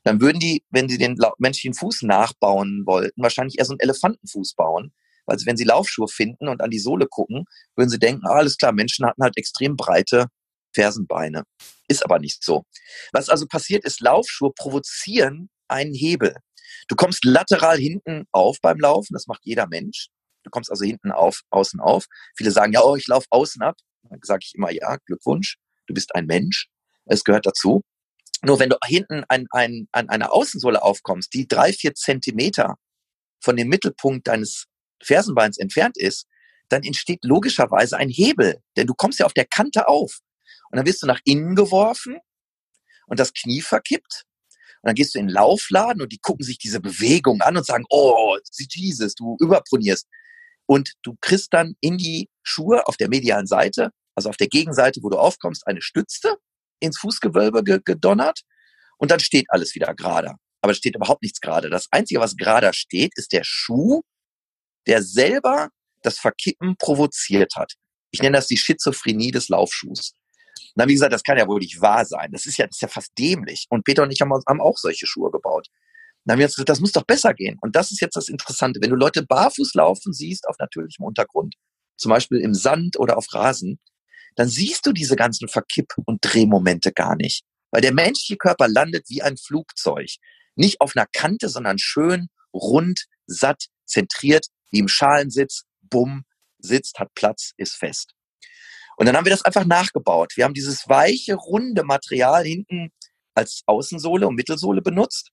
dann würden die, wenn sie den menschlichen Fuß nachbauen wollten, wahrscheinlich eher so einen Elefantenfuß bauen. Weil wenn sie Laufschuhe finden und an die Sohle gucken, würden sie denken, ah, alles klar, Menschen hatten halt extrem breite Fersenbeine. Ist aber nicht so. Was also passiert ist, Laufschuhe provozieren einen Hebel. Du kommst lateral hinten auf beim Laufen, das macht jeder Mensch. Du kommst also hinten auf, außen auf. Viele sagen, ja, oh, ich laufe außen ab. Dann sage ich immer, ja, Glückwunsch, du bist ein Mensch. Es gehört dazu. Nur wenn du hinten an, an, an einer Außensohle aufkommst, die drei, vier Zentimeter von dem Mittelpunkt deines Fersenbeins entfernt ist, dann entsteht logischerweise ein Hebel. Denn du kommst ja auf der Kante auf. Und dann wirst du nach innen geworfen und das Knie verkippt. Und dann gehst du in den Laufladen und die gucken sich diese Bewegung an und sagen, oh, Jesus, du überpronierst. Und du kriegst dann in die Schuhe auf der medialen Seite, also auf der Gegenseite, wo du aufkommst, eine Stütze ins Fußgewölbe ge- gedonnert und dann steht alles wieder gerade. Aber es steht überhaupt nichts gerade. Das Einzige, was gerade steht, ist der Schuh, der selber das Verkippen provoziert hat. Ich nenne das die Schizophrenie des Laufschuhs. Dann habe ich gesagt, das kann ja wohl nicht wahr sein. Das ist ja, das ist ja fast dämlich. Und Peter und ich haben, haben auch solche Schuhe gebaut. Dann haben wir jetzt gesagt, das muss doch besser gehen. Und das ist jetzt das Interessante. Wenn du Leute barfuß laufen siehst auf natürlichem Untergrund, zum Beispiel im Sand oder auf Rasen, dann siehst du diese ganzen Verkipp- und Drehmomente gar nicht. Weil der menschliche Körper landet wie ein Flugzeug. Nicht auf einer Kante, sondern schön, rund, satt, zentriert, wie im Schalensitz, bumm, sitzt, hat Platz, ist fest. Und dann haben wir das einfach nachgebaut. Wir haben dieses weiche, runde Material hinten als Außensohle und Mittelsohle benutzt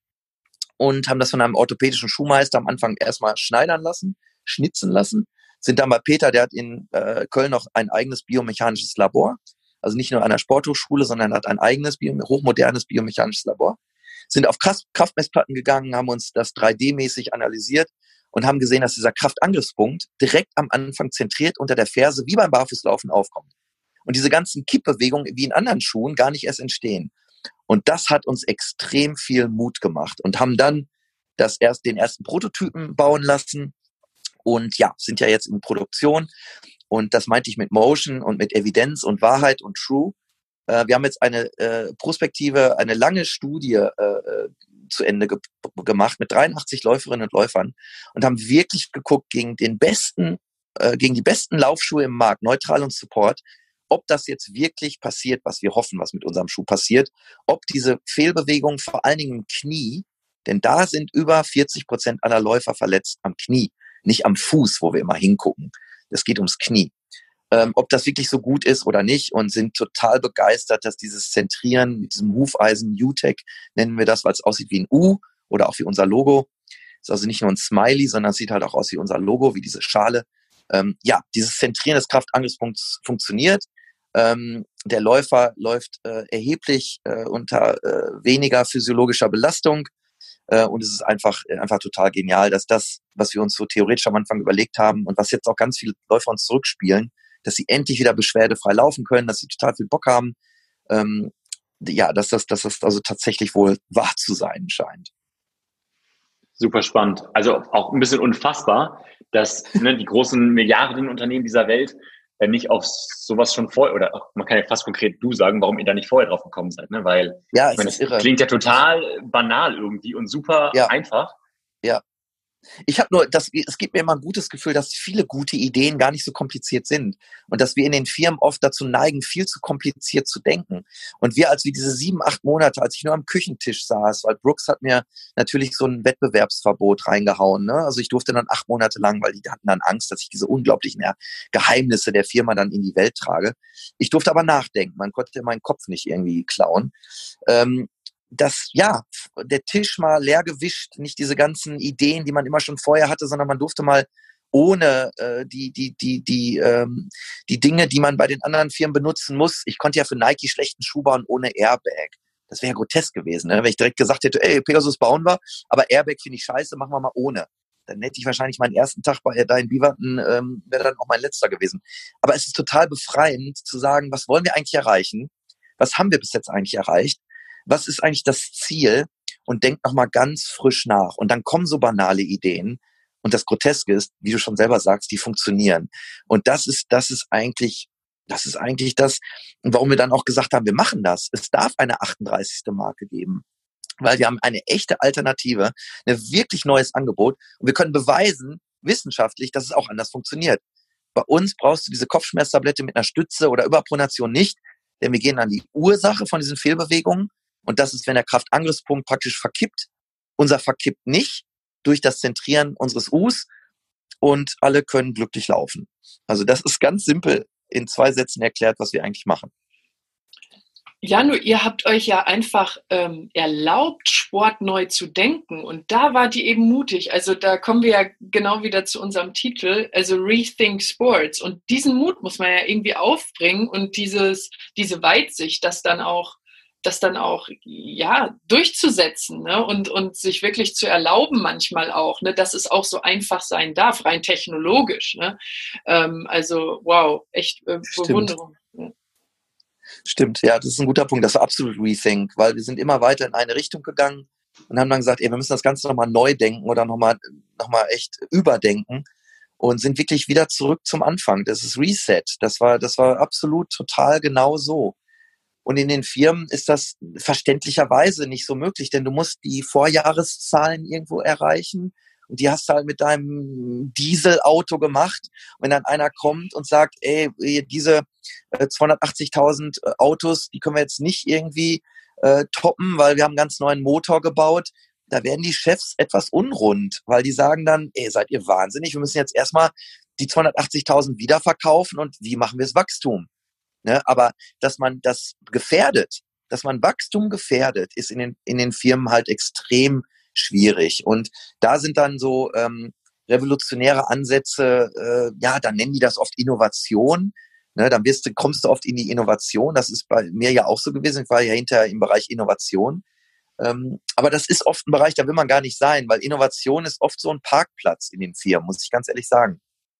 und haben das von einem orthopädischen Schuhmeister am Anfang erstmal schneidern lassen, schnitzen lassen. Sind dann bei Peter, der hat in äh, Köln noch ein eigenes biomechanisches Labor. Also nicht nur an der Sporthochschule, sondern hat ein eigenes, bio- hochmodernes biomechanisches Labor. Sind auf Kraft- Kraftmessplatten gegangen, haben uns das drei D-mäßig analysiert und haben gesehen, dass dieser Kraftangriffspunkt direkt am Anfang zentriert unter der Ferse wie beim Barfußlaufen aufkommt. Und diese ganzen Kippbewegungen wie in anderen Schuhen gar nicht erst entstehen. Und das hat uns extrem viel Mut gemacht und haben dann das erst, den ersten Prototypen bauen lassen und ja, sind ja jetzt in Produktion. Und das meinte ich mit Motion und mit Evidenz und Wahrheit und True. Äh, wir haben jetzt eine äh, Prospektive, eine lange Studie äh, zu Ende ge- gemacht mit dreiundachtzig Läuferinnen und Läufern und haben wirklich geguckt gegen den besten, äh, gegen die besten Laufschuhe im Markt, Neutral und Support, ob das jetzt wirklich passiert, was wir hoffen, was mit unserem Schuh passiert, ob diese Fehlbewegungen vor allen Dingen im Knie, denn da sind über vierzig Prozent aller Läufer verletzt am Knie, nicht am Fuß, wo wir immer hingucken. Es geht ums Knie. Ähm, ob das wirklich so gut ist oder nicht und sind total begeistert, dass dieses Zentrieren mit diesem Hufeisen, U-Tech, nennen wir das, weil es aussieht wie ein U oder auch wie unser Logo. Ist also nicht nur ein Smiley, sondern es sieht halt auch aus wie unser Logo, wie diese Schale. Ähm, ja, dieses Zentrieren des Kraftangriffspunkts funktioniert. Ähm, der Läufer läuft äh, erheblich äh, unter äh, weniger physiologischer Belastung. Äh, und es ist einfach, einfach total genial, dass das, was wir uns so theoretisch am Anfang überlegt haben und was jetzt auch ganz viele Läufer uns zurückspielen, dass sie endlich wieder beschwerdefrei laufen können, dass sie total viel Bock haben. Ähm, ja, dass das, dass das also tatsächlich wohl wahr zu sein scheint. Super spannend. Also auch ein bisschen unfassbar, dass ne, die großen Milliardenunternehmen dieser Welt äh, nicht auf sowas schon vorher, oder auch, man kann ja fast konkret du sagen, warum ihr da nicht vorher drauf gekommen seid, ne? Weil Ja, ich meine, es ist das irre. klingt ja total banal irgendwie und super Ja. einfach. Ja. Ich habe nur, das, es gibt mir immer ein gutes Gefühl, dass viele gute Ideen gar nicht so kompliziert sind und dass wir in den Firmen oft dazu neigen, viel zu kompliziert zu denken. Und wir, als wir diese sieben, acht Monate, als ich nur am Küchentisch saß, weil Brooks hat mir natürlich so ein Wettbewerbsverbot reingehauen, ne? Also ich durfte dann acht Monate lang, weil die hatten dann Angst, dass ich diese unglaublichen Geheimnisse der Firma dann in die Welt trage. Ich durfte aber nachdenken. Man konnte meinen Kopf nicht irgendwie klauen. Ähm, dass, ja, der Tisch mal leer gewischt, nicht diese ganzen Ideen, die man immer schon vorher hatte, sondern man durfte mal ohne äh, die, die, die, die, ähm, die Dinge, die man bei den anderen Firmen benutzen muss. Ich konnte ja für Nike schlechten Schuh bauen ohne Airbag. Das wäre ja grotesk gewesen, ne? Wenn ich direkt gesagt hätte, ey, Pegasus bauen wir, aber Airbag finde ich scheiße, machen wir mal ohne. Dann hätte ich wahrscheinlich meinen ersten Tag bei da in Beaverton, ähm, wäre dann auch mein letzter gewesen. Aber es ist total befreiend zu sagen, was wollen wir eigentlich erreichen? Was haben wir bis jetzt eigentlich erreicht? Was ist eigentlich das Ziel? Und denk nochmal ganz frisch nach. Und dann kommen so banale Ideen. Und das Groteske ist, wie du schon selber sagst, die funktionieren. Und das ist, das ist eigentlich, das ist eigentlich das, warum wir dann auch gesagt haben, wir machen das. Es darf eine achtunddreißigste Marke geben. weil wir haben eine echte Alternative, ein wirklich neues Angebot und wir können beweisen, wissenschaftlich, dass es auch anders funktioniert. Bei uns brauchst du diese Kopfschmerztablette mit einer Stütze oder Überpronation nicht, denn wir gehen an die Ursache von diesen Fehlbewegungen und das ist, wenn der Kraftangriffspunkt praktisch verkippt. Unser verkippt nicht durch das Zentrieren unseres U's und alle können glücklich laufen. Also das ist ganz simpel in zwei Sätzen erklärt, was wir eigentlich machen. Ja, nur ihr habt euch ja einfach ähm, erlaubt, Sport neu zu denken. Und da war die eben mutig. Also da kommen wir ja genau wieder zu unserem Titel, also Rethink Sports. Und diesen Mut muss man ja irgendwie aufbringen und dieses, diese Weitsicht, das dann auch, das dann auch, ja, durchzusetzen, ne? und, und sich wirklich zu erlauben manchmal auch, ne? Dass es auch so einfach sein darf, rein technologisch. Ne? Ähm, also wow, echt äh, Bewunderung. Ja. Stimmt, ja, das ist ein guter Punkt. Das war absolut Rethink, weil wir sind immer weiter in eine Richtung gegangen und haben dann gesagt, ey, wir müssen das Ganze nochmal neu denken oder nochmal noch mal echt überdenken und sind wirklich wieder zurück zum Anfang. Das ist Reset. Das war, das war absolut total genau so. Und in den Firmen ist das verständlicherweise nicht so möglich, denn du musst die Vorjahreszahlen irgendwo erreichen. Und die hast du halt mit deinem Dieselauto gemacht. Und wenn dann einer kommt und sagt, ey, diese äh, zweihundertachtzigtausend äh, Autos, die können wir jetzt nicht irgendwie äh, toppen, weil wir haben einen ganz neuen Motor gebaut, da werden die Chefs etwas unrund, weil die sagen dann, ey, seid ihr wahnsinnig, wir müssen jetzt erstmal die zweihundertachtzigtausend wieder verkaufen und wie machen wir das Wachstum? Ne? Aber dass man das gefährdet, dass man Wachstum gefährdet, ist in den, in den Firmen halt extrem schwierig. Und da sind dann so ähm, revolutionäre Ansätze, äh, ja, dann nennen die das oft Innovation. Ne, dann wirst du, kommst du oft in die Innovation. Das ist bei mir ja auch so gewesen. Ich war ja hinterher im Bereich Innovation. Ähm, aber das ist oft ein Bereich, da will man gar nicht sein, weil Innovation ist oft so ein Parkplatz in den Firmen, muss ich ganz ehrlich sagen.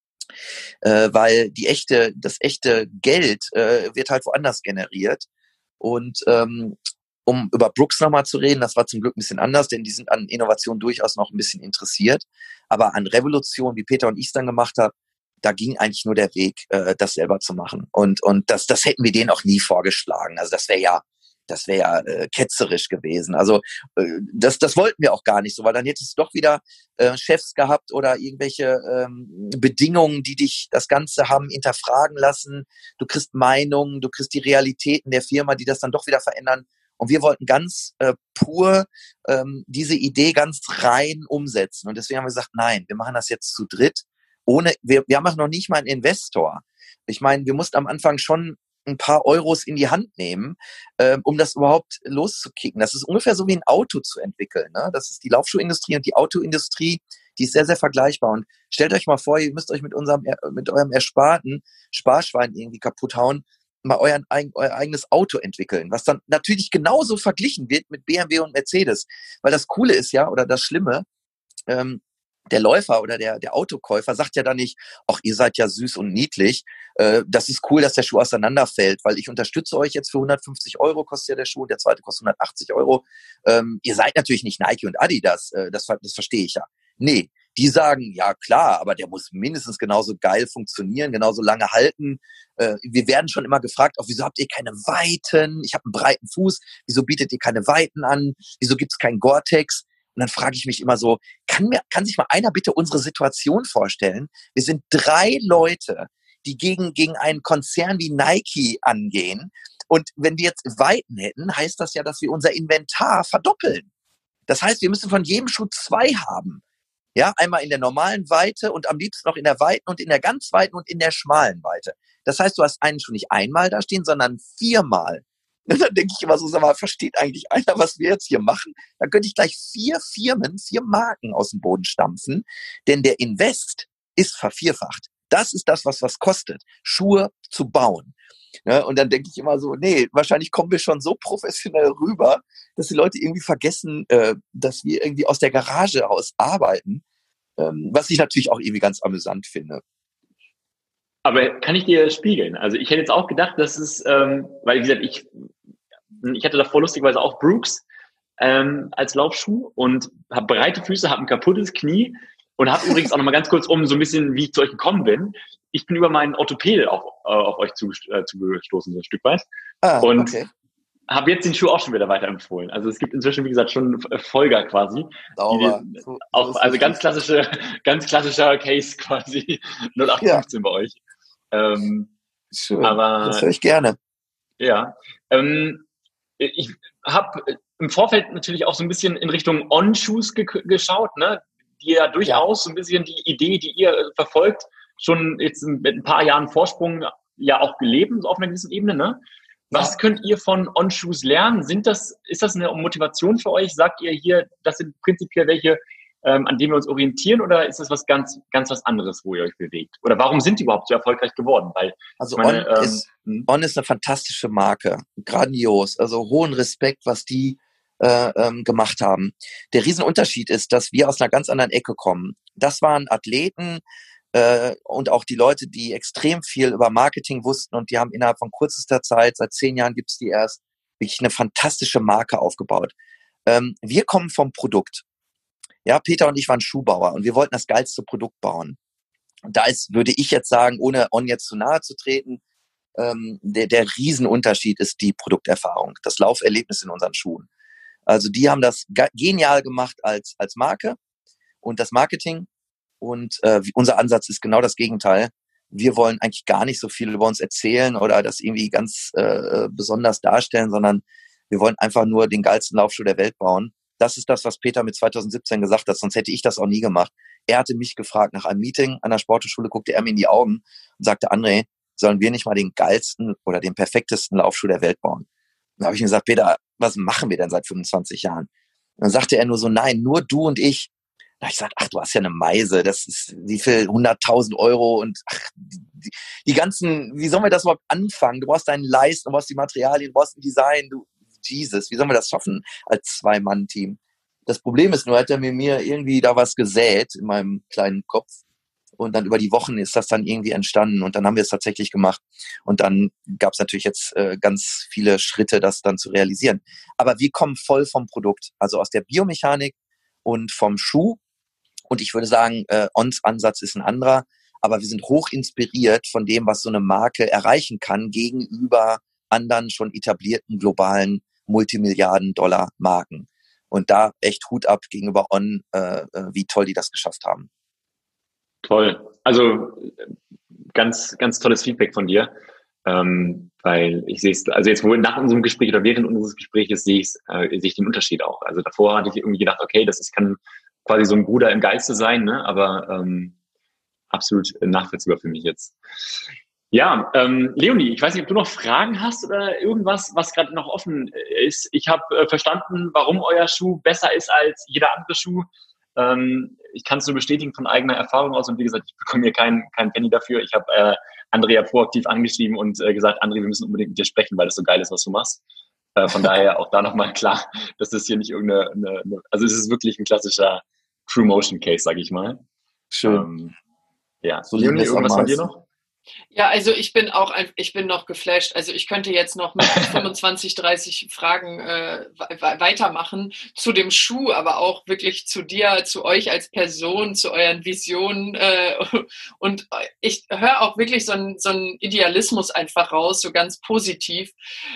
Äh, weil die echte, das echte Geld äh, wird halt woanders generiert. Und ähm, um über Brooks nochmal zu reden, das war zum Glück ein bisschen anders, denn die sind an Innovation durchaus noch ein bisschen interessiert. Aber an Revolution, wie Peter und ich es dann gemacht haben, da ging eigentlich nur der Weg, äh, das selber zu machen. Und und das das hätten wir denen auch nie vorgeschlagen. Also das wäre ja das wäre ja äh, ketzerisch gewesen. Also äh, das das wollten wir auch gar nicht so, weil dann hättest du doch wieder äh, Chefs gehabt oder irgendwelche ähm, Bedingungen, die dich das Ganze haben hinterfragen lassen. Du kriegst Meinungen, du kriegst die Realitäten der Firma, die das dann doch wieder verändern. Und wir wollten ganz äh, pur ähm, diese Idee ganz rein umsetzen. Und deswegen haben wir gesagt, nein, wir machen das jetzt zu dritt. Ohne, wir, wir haben auch noch nicht mal einen Investor. Ich meine, wir mussten am Anfang schon ein paar Euros in die Hand nehmen, äh, um das überhaupt loszukicken. Das ist ungefähr so wie ein Auto zu entwickeln. Ne? Das ist die Laufschuhindustrie und die Autoindustrie, die ist sehr, sehr vergleichbar. Und stellt euch mal vor, ihr müsst euch mit unserem, mit eurem ersparten Sparschwein irgendwie kaputt hauen, mal euer, euer eigenes Auto entwickeln, was dann natürlich genauso verglichen wird mit B M W und Mercedes. Weil das Coole ist ja, oder das Schlimme, ähm, der Läufer oder der, der Autokäufer sagt ja dann nicht, ach, ihr seid ja süß und niedlich, äh, das ist cool, dass der Schuh auseinanderfällt, weil ich unterstütze euch jetzt für hundertfünfzig Euro, kostet ja der Schuh, und der zweite kostet hundertachtzig Euro. Ähm, ihr seid natürlich nicht Nike und Adidas, äh, das, das verstehe ich ja. Nee, die sagen, ja klar, aber der muss mindestens genauso geil funktionieren, genauso lange halten. Äh, wir werden schon immer gefragt, auch, wieso habt ihr keine Weiten? Ich habe einen breiten Fuß, wieso bietet ihr keine Weiten an? Wieso gibt's kein Gore-Tex? Und dann frage ich mich immer so, kann mir, kann sich mal einer bitte unsere Situation vorstellen? Wir sind drei Leute, die gegen, gegen einen Konzern wie Nike angehen. Und wenn wir jetzt Weiten hätten, heißt das ja, dass wir unser Inventar verdoppeln. Das heißt, wir müssen von jedem Schuh zwei haben. Ja, einmal in der normalen Weite und am liebsten noch in der weiten und in der ganz weiten und in der schmalen Weite. Das heißt, du hast einen Schuh nicht einmal da stehen, sondern viermal. Und dann denke ich immer so, sag mal, versteht eigentlich einer, was wir jetzt hier machen? Dann könnte ich gleich vier Firmen, vier Marken aus dem Boden stampfen, denn der Invest ist vervierfacht. Das ist das, was was kostet, Schuhe zu bauen. Ja, und dann denke ich immer so, nee, wahrscheinlich kommen wir schon so professionell rüber, dass die Leute irgendwie vergessen, äh, dass wir irgendwie aus der Garage aus arbeiten, ähm, was ich natürlich auch irgendwie ganz amüsant finde. Aber kann ich dir spiegeln? Also ich hätte jetzt auch gedacht, dass es, ähm, weil wie gesagt, ich, ich hatte davor lustigerweise auch Brooks ähm, als Laufschuh und habe breite Füße, habe ein kaputtes Knie und habe übrigens auch nochmal ganz kurz um so ein bisschen, wie ich zu euch gekommen bin. Ich bin über meinen Orthopäde auf, äh, auf euch zugestoßen, so ein Stück weit. Ah, und okay. habe jetzt den Schuh auch schon wieder weiterempfohlen. Also es gibt inzwischen, wie gesagt, schon Folger quasi. Sauber. Die, so, auch, so also ganz klassische, ganz klassischer Case quasi. null acht fünfzehn ja. Bei euch. Ähm, Schön. Aber, das höre ich gerne. Ja. Ähm, ich habe im Vorfeld natürlich auch so ein bisschen in Richtung On-Shoes ge- geschaut, ne? Die ja durchaus ja. so ein bisschen die Idee, die ihr verfolgt, schon jetzt mit ein paar Jahren Vorsprung ja auch gelebt, so auf einer gewissen Ebene, ne? Was ja. könnt ihr von On-Shoes lernen? Sind das, ist das eine Motivation für euch? Sagt ihr hier, das sind prinzipiell welche, ähm, an denen wir uns orientieren, oder ist das was ganz, ganz was anderes, wo ihr euch bewegt? Oder warum sind die überhaupt so erfolgreich geworden? Weil, also meine, On, ähm, ist, On ist eine fantastische Marke. Grandios. Also hohen Respekt, was die äh, ähm, gemacht haben. Der Riesenunterschied ist, dass wir aus einer ganz anderen Ecke kommen. Das waren Athleten, äh, und auch die Leute, die extrem viel über Marketing wussten, und die haben innerhalb von kürzester Zeit, seit zehn Jahren gibt's die erst, wirklich eine fantastische Marke aufgebaut. Ähm, wir kommen vom Produkt. Ja, Peter und ich waren Schuhbauer und wir wollten das geilste Produkt bauen. Und da ist, würde ich jetzt sagen, ohne On jetzt zu nahe zu treten, ähm, der, der Riesenunterschied ist die Produkterfahrung, das Lauferlebnis in unseren Schuhen. Also die haben das genial gemacht als, als Marke und das Marketing. Und äh, unser Ansatz ist genau das Gegenteil. Wir wollen eigentlich gar nicht so viel über uns erzählen oder das irgendwie ganz äh, besonders darstellen, sondern wir wollen einfach nur den geilsten Laufschuh der Welt bauen. Das ist das, was Peter mit zwanzig siebzehn gesagt hat, sonst hätte ich das auch nie gemacht. Er hatte mich gefragt nach einem Meeting an der Sporthochschule, guckte er mir in die Augen und sagte, André, sollen wir nicht mal den geilsten oder den perfektesten Laufschuh der Welt bauen? Dann habe ich ihm gesagt, Peter, was machen wir denn seit fünfundzwanzig Jahren? Und dann sagte er nur so, nein, nur du und ich. Da habe ich gesagt, ach, du hast ja eine Meise, das ist wie viel, hunderttausend Euro und ach, die, die ganzen, wie sollen wir das überhaupt anfangen? Du brauchst deinen Leisten, du brauchst die Materialien, du brauchst ein Design, du, Jesus, wie sollen wir das schaffen als Zwei-Mann-Team? Das Problem ist nur, hat er mit mir irgendwie da was gesät in meinem kleinen Kopf und dann über die Wochen ist das dann irgendwie entstanden und dann haben wir es tatsächlich gemacht und dann gab es natürlich jetzt äh, ganz viele Schritte, das dann zu realisieren. Aber wir kommen voll vom Produkt, also aus der Biomechanik und vom Schuh. Und ich würde sagen, äh, Ons Ansatz ist ein anderer, aber wir sind hoch inspiriert von dem, was so eine Marke erreichen kann gegenüber anderen schon etablierten globalen Multimilliarden-Dollar-Marken. Und da echt Hut ab gegenüber On, äh, wie toll die das geschafft haben. Toll. Also ganz, ganz tolles Feedback von dir, ähm, weil ich sehe es, also jetzt wohl nach unserem Gespräch oder während unseres Gesprächs sehe ich äh, sehe ich den Unterschied auch. Also davor hatte ich irgendwie gedacht, okay, das ist, kann quasi so ein Bruder im Geiste sein, ne? Aber ähm, absolut nachvollziehbar für mich jetzt. Ja, ähm, Leonie, ich weiß nicht, ob du noch Fragen hast oder irgendwas, was gerade noch offen ist. Ich habe äh, verstanden, warum euer Schuh besser ist als jeder andere Schuh. Ähm, ich kann es nur bestätigen von eigener Erfahrung aus und wie gesagt, ich bekomme hier keinen kein Penny dafür. Ich habe äh, Andrea proaktiv angeschrieben und äh, gesagt, André, wir müssen unbedingt mit dir sprechen, weil das so geil ist, was du machst. Äh, von daher auch da nochmal klar, dass das hier nicht irgendeine, eine, eine, also es ist wirklich ein klassischer True Motion Case, sage ich mal. Schön. Ähm, ja, so Leonie, irgendwas von dir noch? Ja, also ich bin auch, ein, ich bin noch geflasht. Also ich könnte jetzt noch mit fünfundzwanzig, dreißig Fragen äh, weitermachen zu dem Schuh, aber auch wirklich zu dir, zu euch als Person, zu euren Visionen. Äh, und ich höre auch wirklich so einen so einen Idealismus einfach raus, so ganz positiv.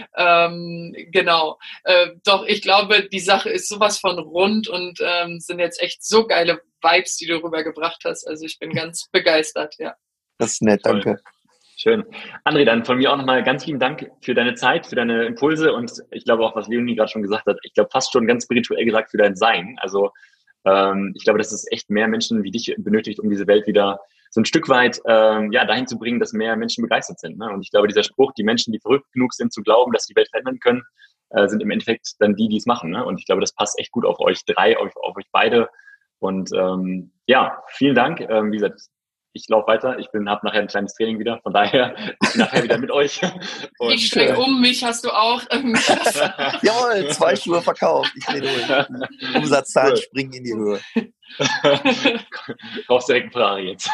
Ähm, genau. Äh, doch ich glaube, die Sache ist sowas von rund und ähm, sind jetzt echt so geile Vibes, die du rübergebracht hast. Also ich bin ganz begeistert, ja. Das ist nett, danke. Toll. Schön. André, dann von mir auch nochmal ganz vielen Dank für deine Zeit, für deine Impulse und ich glaube auch, was Leonie gerade schon gesagt hat, ich glaube fast schon ganz spirituell gesagt für dein Sein. Also ähm, ich glaube, dass es echt mehr Menschen wie dich benötigt, um diese Welt wieder so ein Stück weit ähm, ja dahin zu bringen, dass mehr Menschen begeistert sind. Ne? Und ich glaube, dieser Spruch, die Menschen, die verrückt genug sind zu glauben, dass die Welt verändern können, äh, sind im Endeffekt dann die, die es machen. Ne? Und ich glaube, das passt echt gut auf euch drei, auf, auf euch beide. Und ähm, ja, vielen Dank. Ähm, wie gesagt, ich laufe weiter. Ich bin habe nachher ein kleines Training wieder. Von daher ich bin nachher wieder mit euch. Und ich streng um, mich hast du auch. Jawohl, zwei Schuhe verkauft. Ich drehe durch. Umsatzzahlen cool. Springen in die Höhe. Brauchst direkt einen Ferrari jetzt.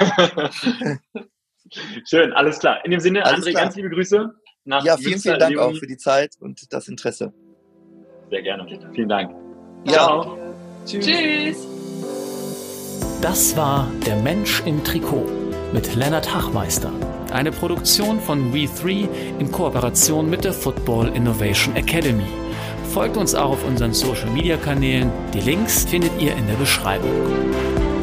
Schön, alles klar. In dem Sinne, alles André, klar. Ganz liebe Grüße. Nach ja, vielen, Münster, vielen Dank Leonie. Auch für die Zeit und das Interesse. Sehr gerne. Vielen Dank. Ja. Ciao. Tschüss. Tschüss. Das war der Mensch im Trikot mit Lennart Hachmeister. Eine Produktion von We drei in Kooperation mit der Football Innovation Academy. Folgt uns auch auf unseren Social Media Kanälen. Die Links findet ihr in der Beschreibung.